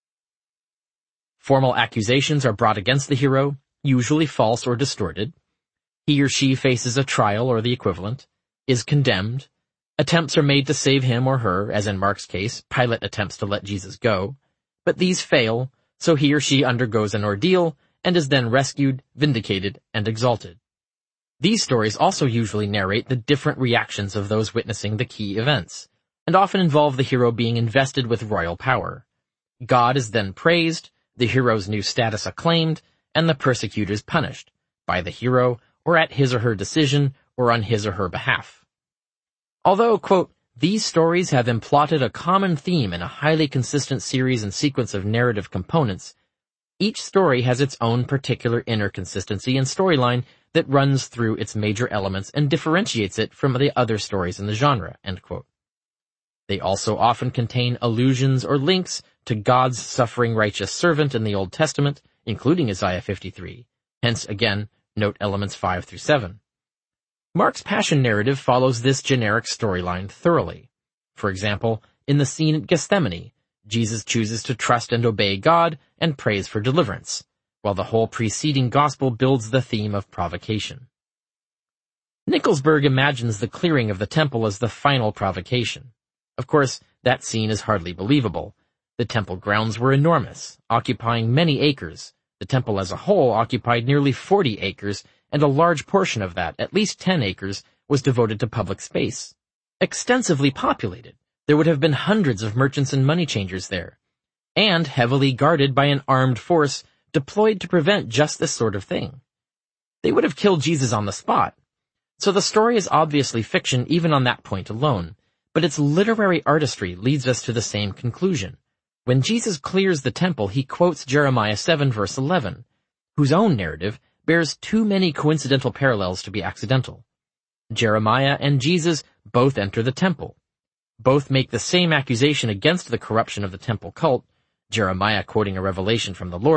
Formal accusations are brought against the hero, usually false or distorted. He or she faces a trial or the equivalent, is condemned. Attempts are made to save him or her, as in Mark's case, Pilate attempts to let Jesus go. But these fail, so he or she undergoes an ordeal and is then rescued, vindicated, and exalted. These stories also usually narrate the different reactions of those witnessing the key events, and often involve the hero being invested with royal power. God is then praised, the hero's new status acclaimed, and the persecutors punished, by the hero, or at his or her decision, or on his or her behalf. Although, quote, these stories have implotted a common theme in a highly consistent series and sequence of narrative components, each story has its own particular inner consistency and storyline that runs through its major elements and differentiates it from the other stories in the genre, end quote. They also often contain allusions or links to God's suffering righteous servant in the Old Testament, including Isaiah fifty-three. Hence, again, note elements five through seven. Mark's Passion narrative follows this generic storyline thoroughly. For example, in the scene at Gethsemane, Jesus chooses to trust and obey God and prays for deliverance, while the whole preceding gospel builds the theme of provocation. Nicholsburg imagines the clearing of the temple as the final provocation. Of course, that scene is hardly believable. The temple grounds were enormous, occupying many acres. The temple as a whole occupied nearly forty acres, and a large portion of that, at least ten acres, was devoted to public space. Extensively populated, there would have been hundreds of merchants and money changers there, and heavily guarded by an armed force deployed to prevent just this sort of thing. They would have killed Jesus on the spot. So the story is obviously fiction even on that point alone, but its literary artistry leads us to the same conclusion. When Jesus clears the temple, he quotes Jeremiah seven verse eleven, whose own narrative bears too many coincidental parallels to be accidental. Jeremiah and Jesus both enter the temple. Both make the same accusation against the corruption of the temple cult, Jeremiah quoting a revelation from the Lord,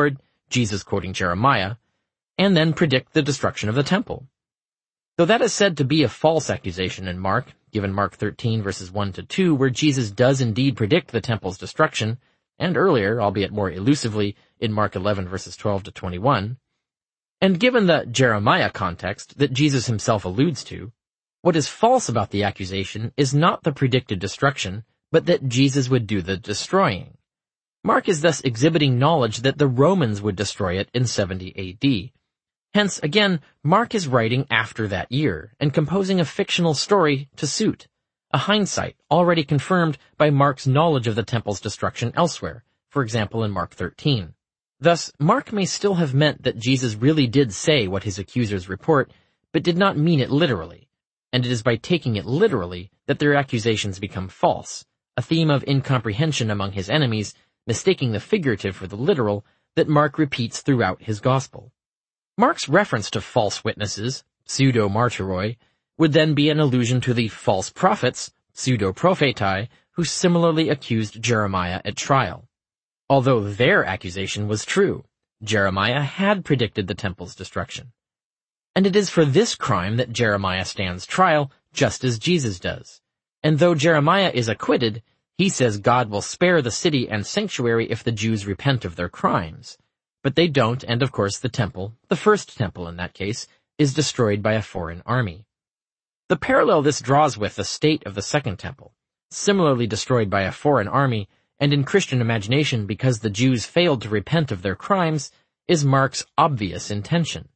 Jesus quoting Jeremiah, and then predict the destruction of the temple. Though that is said to be a false accusation in Mark, given Mark thirteen verses one to two, where Jesus does indeed predict the temple's destruction, and earlier, albeit more elusively, in Mark eleven verses twelve to twenty-one, and given the Jeremiah context that Jesus himself alludes to, what is false about the accusation is not the predicted destruction, but that Jesus would do the destroying. Mark is thus exhibiting knowledge that the Romans would destroy it in seventy A D. Hence, again, Mark is writing after that year, and composing a fictional story to suit, a hindsight already confirmed by Mark's knowledge of the temple's destruction elsewhere, for example in Mark thirteen. Thus, Mark may still have meant that Jesus really did say what his accusers report, but did not mean it literally, and it is by taking it literally that their accusations become false, a theme of incomprehension among his enemies, mistaking the figurative for the literal, that Mark repeats throughout his gospel. Mark's reference to false witnesses, pseudo-martyroi, would then be an allusion to the false prophets, pseudo-prophetai, who similarly accused Jeremiah at trial. Although their accusation was true, Jeremiah had predicted the temple's destruction. And it is for this crime that Jeremiah stands trial, just as Jesus does. And though Jeremiah is acquitted, he says God will spare the city and sanctuary if the Jews repent of their crimes. But they don't, and of course the temple, the first temple in that case, is destroyed by a foreign army. The parallel this draws with the state of the second temple, similarly destroyed by a foreign army, and in Christian imagination because the Jews failed to repent of their crimes, is Mark's obvious intention.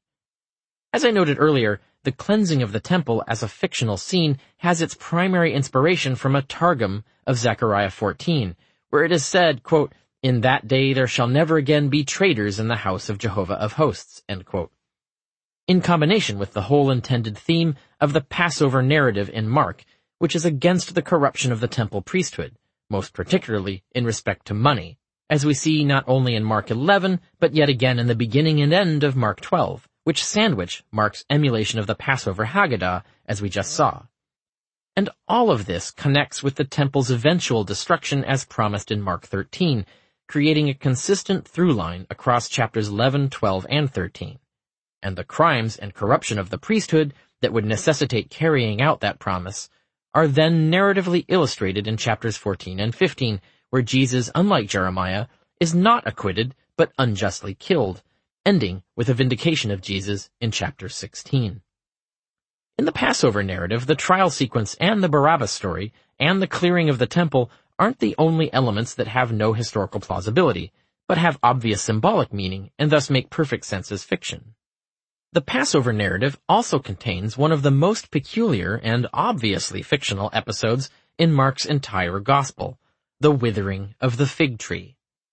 As I noted earlier, the cleansing of the temple as a fictional scene has its primary inspiration from a Targum of Zechariah fourteen, where it is said, quote, "In that day there shall never again be traitors in the house of Jehovah of hosts," end quote. In combination with the whole intended theme of the Passover narrative in Mark, which is against the corruption of the temple priesthood, most particularly in respect to money, as we see not only in Mark eleven, but yet again in the beginning and end of Mark twelve, which sandwich Mark's emulation of the Passover Haggadah, as we just saw. And all of this connects with the temple's eventual destruction as promised in Mark thirteen, creating a consistent through line across chapters eleven, twelve, and thirteen. And the crimes and corruption of the priesthood that would necessitate carrying out that promise are then narratively illustrated in chapters fourteen and fifteen, where Jesus, unlike Jeremiah, is not acquitted but unjustly killed, ending with a vindication of Jesus in chapter sixteen. In the Passover narrative, the trial sequence and the Barabbas story and the clearing of the temple aren't the only elements that have no historical plausibility, but have obvious symbolic meaning and thus make perfect sense as fiction. The Passover narrative also contains one of the most peculiar and obviously fictional episodes in Mark's entire gospel, the withering of the fig tree.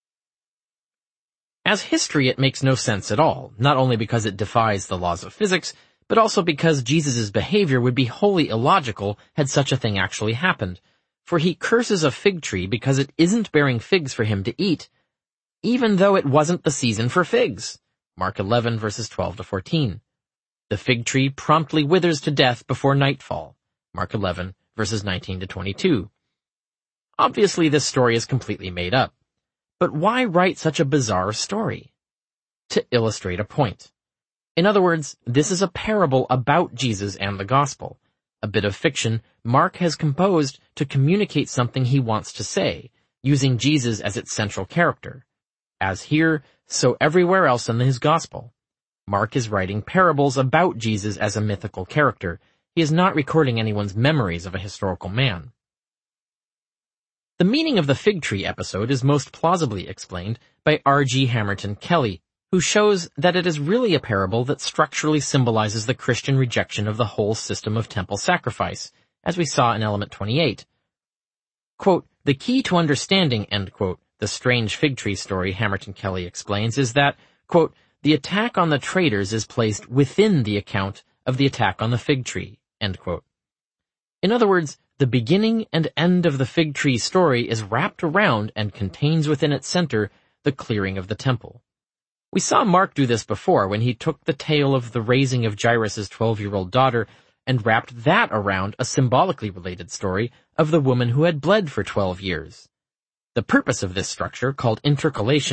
As history, it makes no sense at all, not only because it defies the laws of physics, but also because Jesus' behavior would be wholly illogical had such a thing actually happened, for he curses a fig tree because it isn't bearing figs for him to eat, even though it wasn't the season for figs. Mark eleven verses twelve to fourteen. The fig tree promptly withers to death before nightfall. Mark eleven verses nineteen to twenty-two. Obviously this story is completely made up. But why write such a bizarre story? To illustrate a point. In other words, this is a parable about Jesus and the gospel, a bit of fiction Mark has composed to communicate something he wants to say, using Jesus as its central character. As here, so everywhere else in his gospel. Mark is writing parables about Jesus as a mythical character. He is not recording anyone's memories of a historical man. The meaning of the fig tree episode is most plausibly explained by R G Hamilton Kelly, who shows that it is really a parable that structurally symbolizes the Christian rejection of the whole system of temple sacrifice, as we saw in element twenty-eight. Quote, "The key to understanding," end quote, the strange fig tree story, Hamilton Kelly explains, is that, quote, "the attack on the traitors is placed within the account of the attack on the fig tree," end quote. In other words, the beginning and end of the fig tree story is wrapped around and contains within its center the clearing of the temple. We saw Mark do this before when he took the tale of the raising of Jairus' twelve-year-old daughter and wrapped that around a symbolically related story of the woman who had bled for twelve years. The purpose of this structure, called intercalation,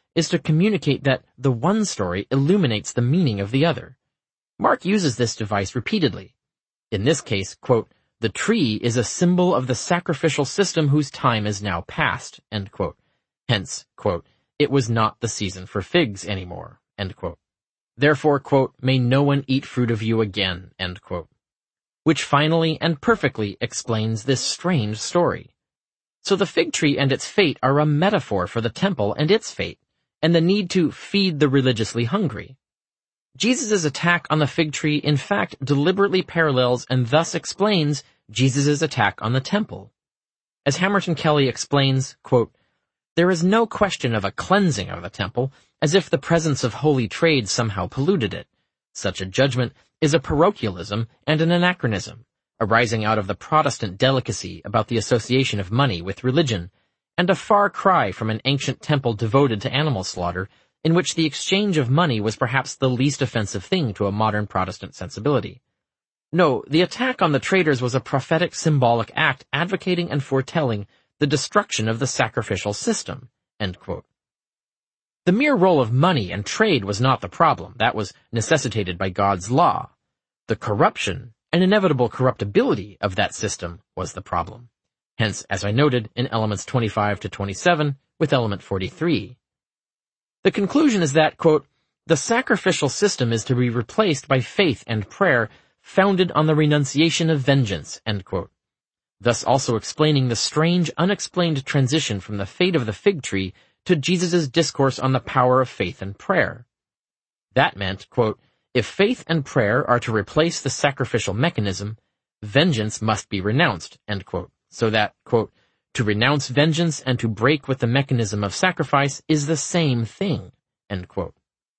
is to communicate that the one story illuminates the meaning of the other. Mark uses this device repeatedly. In this case, quote, "The tree is a symbol of the sacrificial system whose time is now past," end quote. Hence, quote, "It was not the season for figs anymore," end quote. Therefore, quote, "May no one eat fruit of you again," end quote. Which finally and perfectly explains this strange story. So the fig tree and its fate are a metaphor for the temple and its fate, and the need to feed the religiously hungry. Jesus' attack on the fig tree in fact deliberately parallels and thus explains Jesus' attack on the temple. As Hamerton Kelly explains, quote, "There is no question of a cleansing of the temple, as if the presence of holy trade somehow polluted it. Such a judgment is a parochialism and an anachronism, arising out of the Protestant delicacy about the association of money with religion, and a far cry from an ancient temple devoted to animal slaughter, in which the exchange of money was perhaps the least offensive thing to a modern Protestant sensibility. No, the attack on the traders was a prophetic symbolic act advocating and foretelling the destruction of the sacrificial system," end quote. The mere role of money and trade was not the problem. That was necessitated by God's law. The corruption and inevitable corruptibility of that system was the problem. Hence, as I noted in elements twenty-five to twenty-seven with element forty-three. The conclusion is that, quote, "The sacrificial system is to be replaced by faith and prayer founded on the renunciation of vengeance," end quote. Thus also explaining the strange, unexplained transition from the fate of the fig tree to Jesus' discourse on the power of faith and prayer. That meant, quote, "If faith and prayer are to replace the sacrificial mechanism, vengeance must be renounced," end quote. So that, quote, "To renounce vengeance and to break with the mechanism of sacrifice is the same thing," end quote.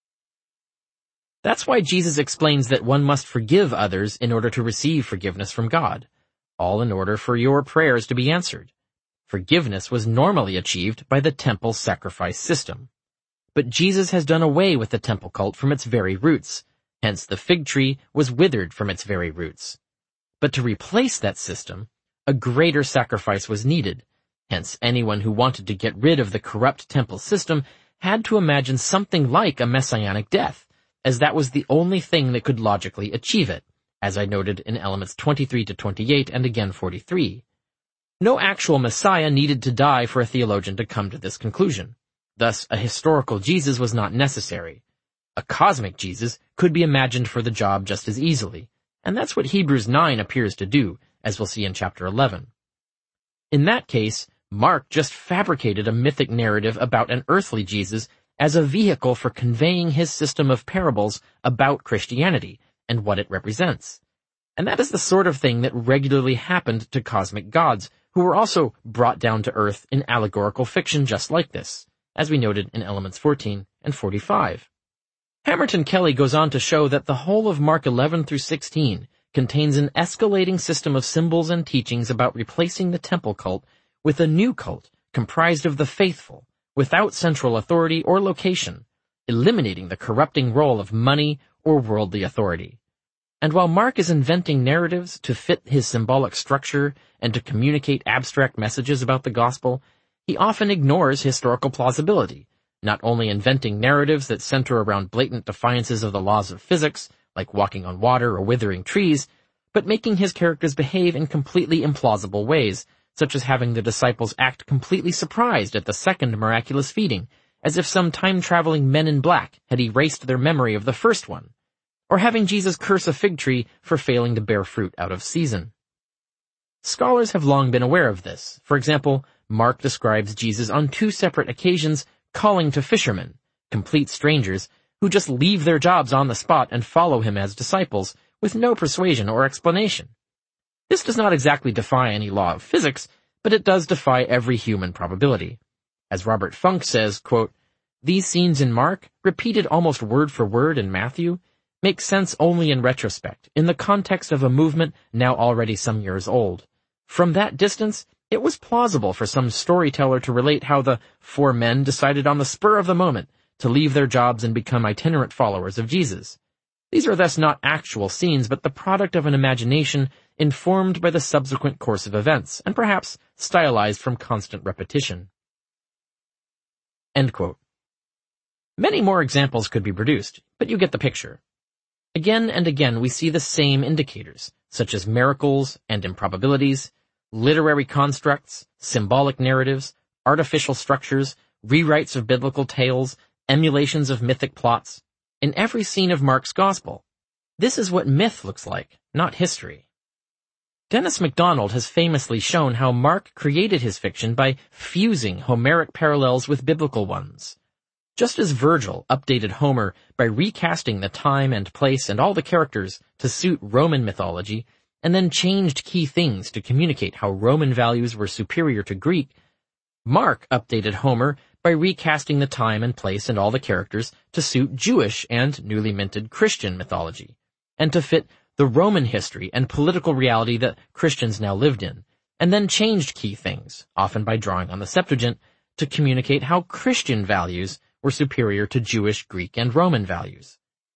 That's why Jesus explains that one must forgive others in order to receive forgiveness from God, all in order for your prayers to be answered. Forgiveness was normally achieved by the temple sacrifice system. But Jesus has done away with the temple cult from its very roots, hence the fig tree was withered from its very roots. But to replace that system, a greater sacrifice was needed, hence anyone who wanted to get rid of the corrupt temple system had to imagine something like a messianic death, as that was the only thing that could logically achieve it, as I noted in elements twenty-three to twenty-eight and again forty-three. No actual Messiah needed to die for a theologian to come to this conclusion. Thus, a historical Jesus was not necessary. A cosmic Jesus could be imagined for the job just as easily, and that's what Hebrews nine appears to do, as we'll see in chapter eleven. In that case, Mark just fabricated a mythic narrative about an earthly Jesus as a vehicle for conveying his system of parables about Christianity and what it represents. And that is the sort of thing that regularly happened to cosmic gods, who were also brought down to earth in allegorical fiction just like this, as we noted in elements fourteen and forty-five. Hamerton Kelly goes on to show that the whole of Mark eleven through sixteen contains an escalating system of symbols and teachings about replacing the temple cult with a new cult comprised of the faithful, without central authority or location, eliminating the corrupting role of money or worldly authority. And while Mark is inventing narratives to fit his symbolic structure and to communicate abstract messages about the gospel, he often ignores historical plausibility, not only inventing narratives that center around blatant defiances of the laws of physics, like walking on water or withering trees, but making his characters behave in completely implausible ways, such as having the disciples act completely surprised at the second miraculous feeding, as if some time-traveling men in black had erased their memory of the first one, or having Jesus curse a fig tree for failing to bear fruit out of season. Scholars have long been aware of this. For example, Mark describes Jesus on two separate occasions calling to fishermen, complete strangers, who just leave their jobs on the spot and follow him as disciples, with no persuasion or explanation. This does not exactly defy any law of physics, but it does defy every human probability. As Robert Funk says, quote, "These scenes in Mark, repeated almost word for word in Matthew, make sense only in retrospect, in the context of a movement now already some years old. From that distance, it was plausible for some storyteller to relate how the four men decided on the spur of the moment to leave their jobs and become itinerant followers of Jesus. These are thus not actual scenes, but the product of an imagination informed by the subsequent course of events, and perhaps stylized from constant repetition." End quote. Many more examples could be produced, but you get the picture. Again and again we see the same indicators, such as miracles and improbabilities, literary constructs, symbolic narratives, artificial structures, rewrites of biblical tales, emulations of mythic plots, in every scene of Mark's gospel. This is what myth looks like, not history. Dennis MacDonald has famously shown how Mark created his fiction by fusing Homeric parallels with biblical ones. Just as Virgil updated Homer by recasting the time and place and all the characters to suit Roman mythology, and then changed key things to communicate how Roman values were superior to Greek, Mark updated Homer by recasting the time and place and all the characters to suit Jewish and newly minted Christian mythology, and to fit the Roman history and political reality that Christians now lived in, and then changed key things, often by drawing on the Septuagint, to communicate how Christian values were superior to Jewish, Greek, and Roman values.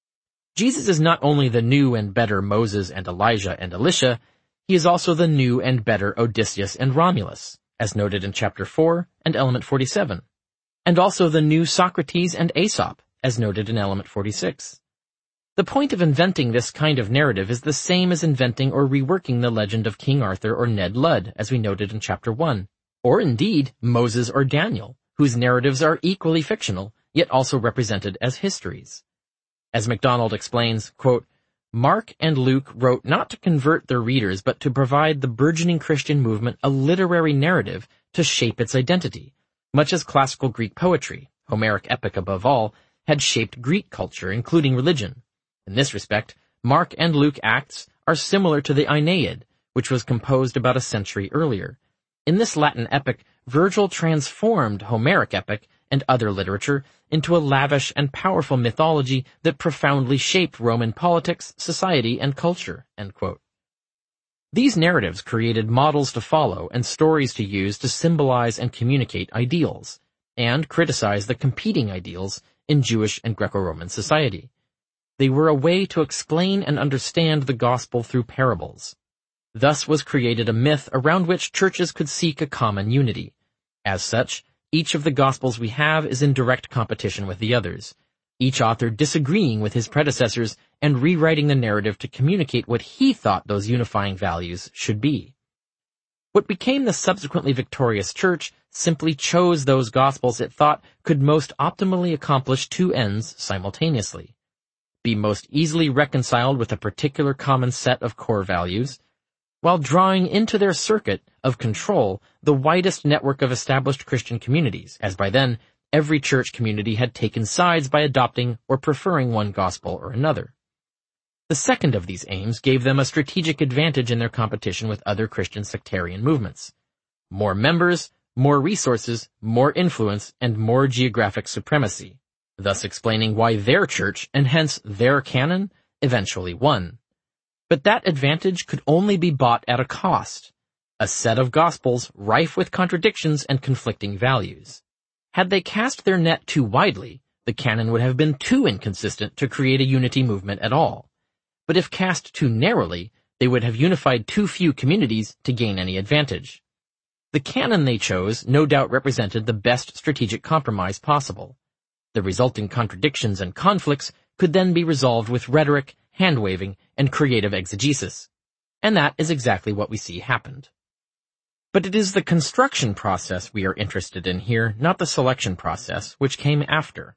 Jesus is not only the new and better Moses and Elijah and Elisha, he is also the new and better Odysseus and Romulus, as noted in chapter four and element forty-seven, and also the new Socrates and Aesop, as noted in element forty-six. The point of inventing this kind of narrative is the same as inventing or reworking the legend of King Arthur or Ned Ludd, as we noted in chapter one, or indeed Moses or Daniel, whose narratives are equally fictional, yet also represented as histories. As MacDonald explains, quote, Mark and Luke wrote not to convert their readers, but to provide the burgeoning Christian movement a literary narrative to shape its identity, much as classical Greek poetry, Homeric epic above all, had shaped Greek culture, including religion. In this respect, Mark and Luke Acts are similar to the Aeneid, which was composed about a century earlier. In this Latin epic, Virgil transformed Homeric epic and other literature into a lavish and powerful mythology that profoundly shaped Roman politics, society, and culture. End quote. These narratives created models to follow and stories to use to symbolize and communicate ideals, and criticize the competing ideals in Jewish and Greco-Roman society. They were a way to explain and understand the gospel through parables. Thus was created a myth around which churches could seek a common unity. As such, each of the Gospels we have is in direct competition with the others, each author disagreeing with his predecessors and rewriting the narrative to communicate what he thought those unifying values should be. What became the subsequently victorious church simply chose those Gospels it thought could most optimally accomplish two ends simultaneously: be most easily reconciled with a particular common set of core values, while drawing into their circuit of control the widest network of established Christian communities, as by then every church community had taken sides by adopting or preferring one gospel or another. The second of these aims gave them a strategic advantage in their competition with other Christian sectarian movements: more members, more resources, more influence, and more geographic supremacy, thus explaining why their church, and hence their canon, eventually won. But that advantage could only be bought at a cost: a set of gospels rife with contradictions and conflicting values. Had they cast their net too widely, the canon would have been too inconsistent to create a unity movement at all. But if cast too narrowly, they would have unified too few communities to gain any advantage. The canon they chose no doubt represented the best strategic compromise possible. The resulting contradictions and conflicts could then be resolved with rhetoric, hand-waving, and creative exegesis. And that is exactly what we see happened. But it is the construction process we are interested in here, not the selection process, which came after.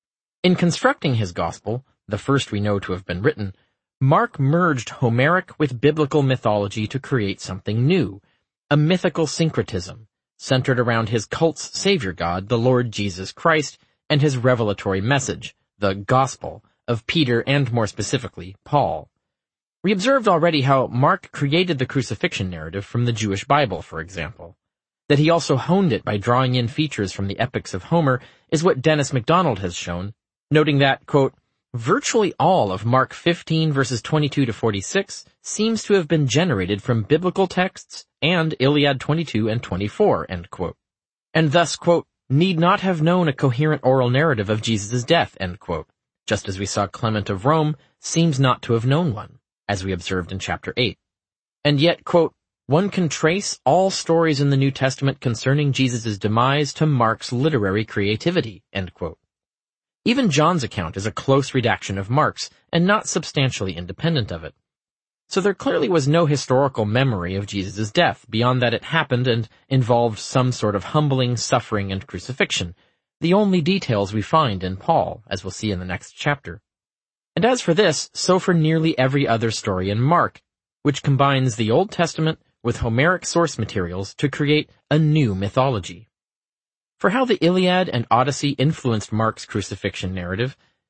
In constructing his gospel, the first we know to have been written, Mark merged Homeric with biblical mythology to create something new, a mythical syncretism, centered around his cult's savior god, the Lord Jesus Christ, and his revelatory message, the gospel, of Peter and, more specifically, Paul. We observed already how Mark created the crucifixion narrative from the Jewish Bible, for example. That he also honed it by drawing in features from the epics of Homer is what Dennis MacDonald has shown, noting that, quote, virtually all of Mark fifteen verses twenty-two to forty-six seems to have been generated from biblical texts and Iliad twenty-two and twenty-four, end quote. And thus, quote, need not have known a coherent oral narrative of Jesus' death, end quote, just as we saw Clement of Rome seems not to have known one, as we observed in chapter eight. And yet, quote, one can trace all stories in the New Testament concerning Jesus' demise to Mark's literary creativity, end quote. Even John's account is a close redaction of Mark's, and not substantially independent of it. So there clearly was no historical memory of Jesus' death, beyond that it happened and involved some sort of humbling, suffering, and crucifixion, the only details we find in Paul, as we'll see in the next chapter. And as for this, so for nearly every other story in Mark, which combines the Old Testament with Homeric source materials to create a new mythology. For how the Iliad and Odyssey influenced Mark's crucifixion narrative,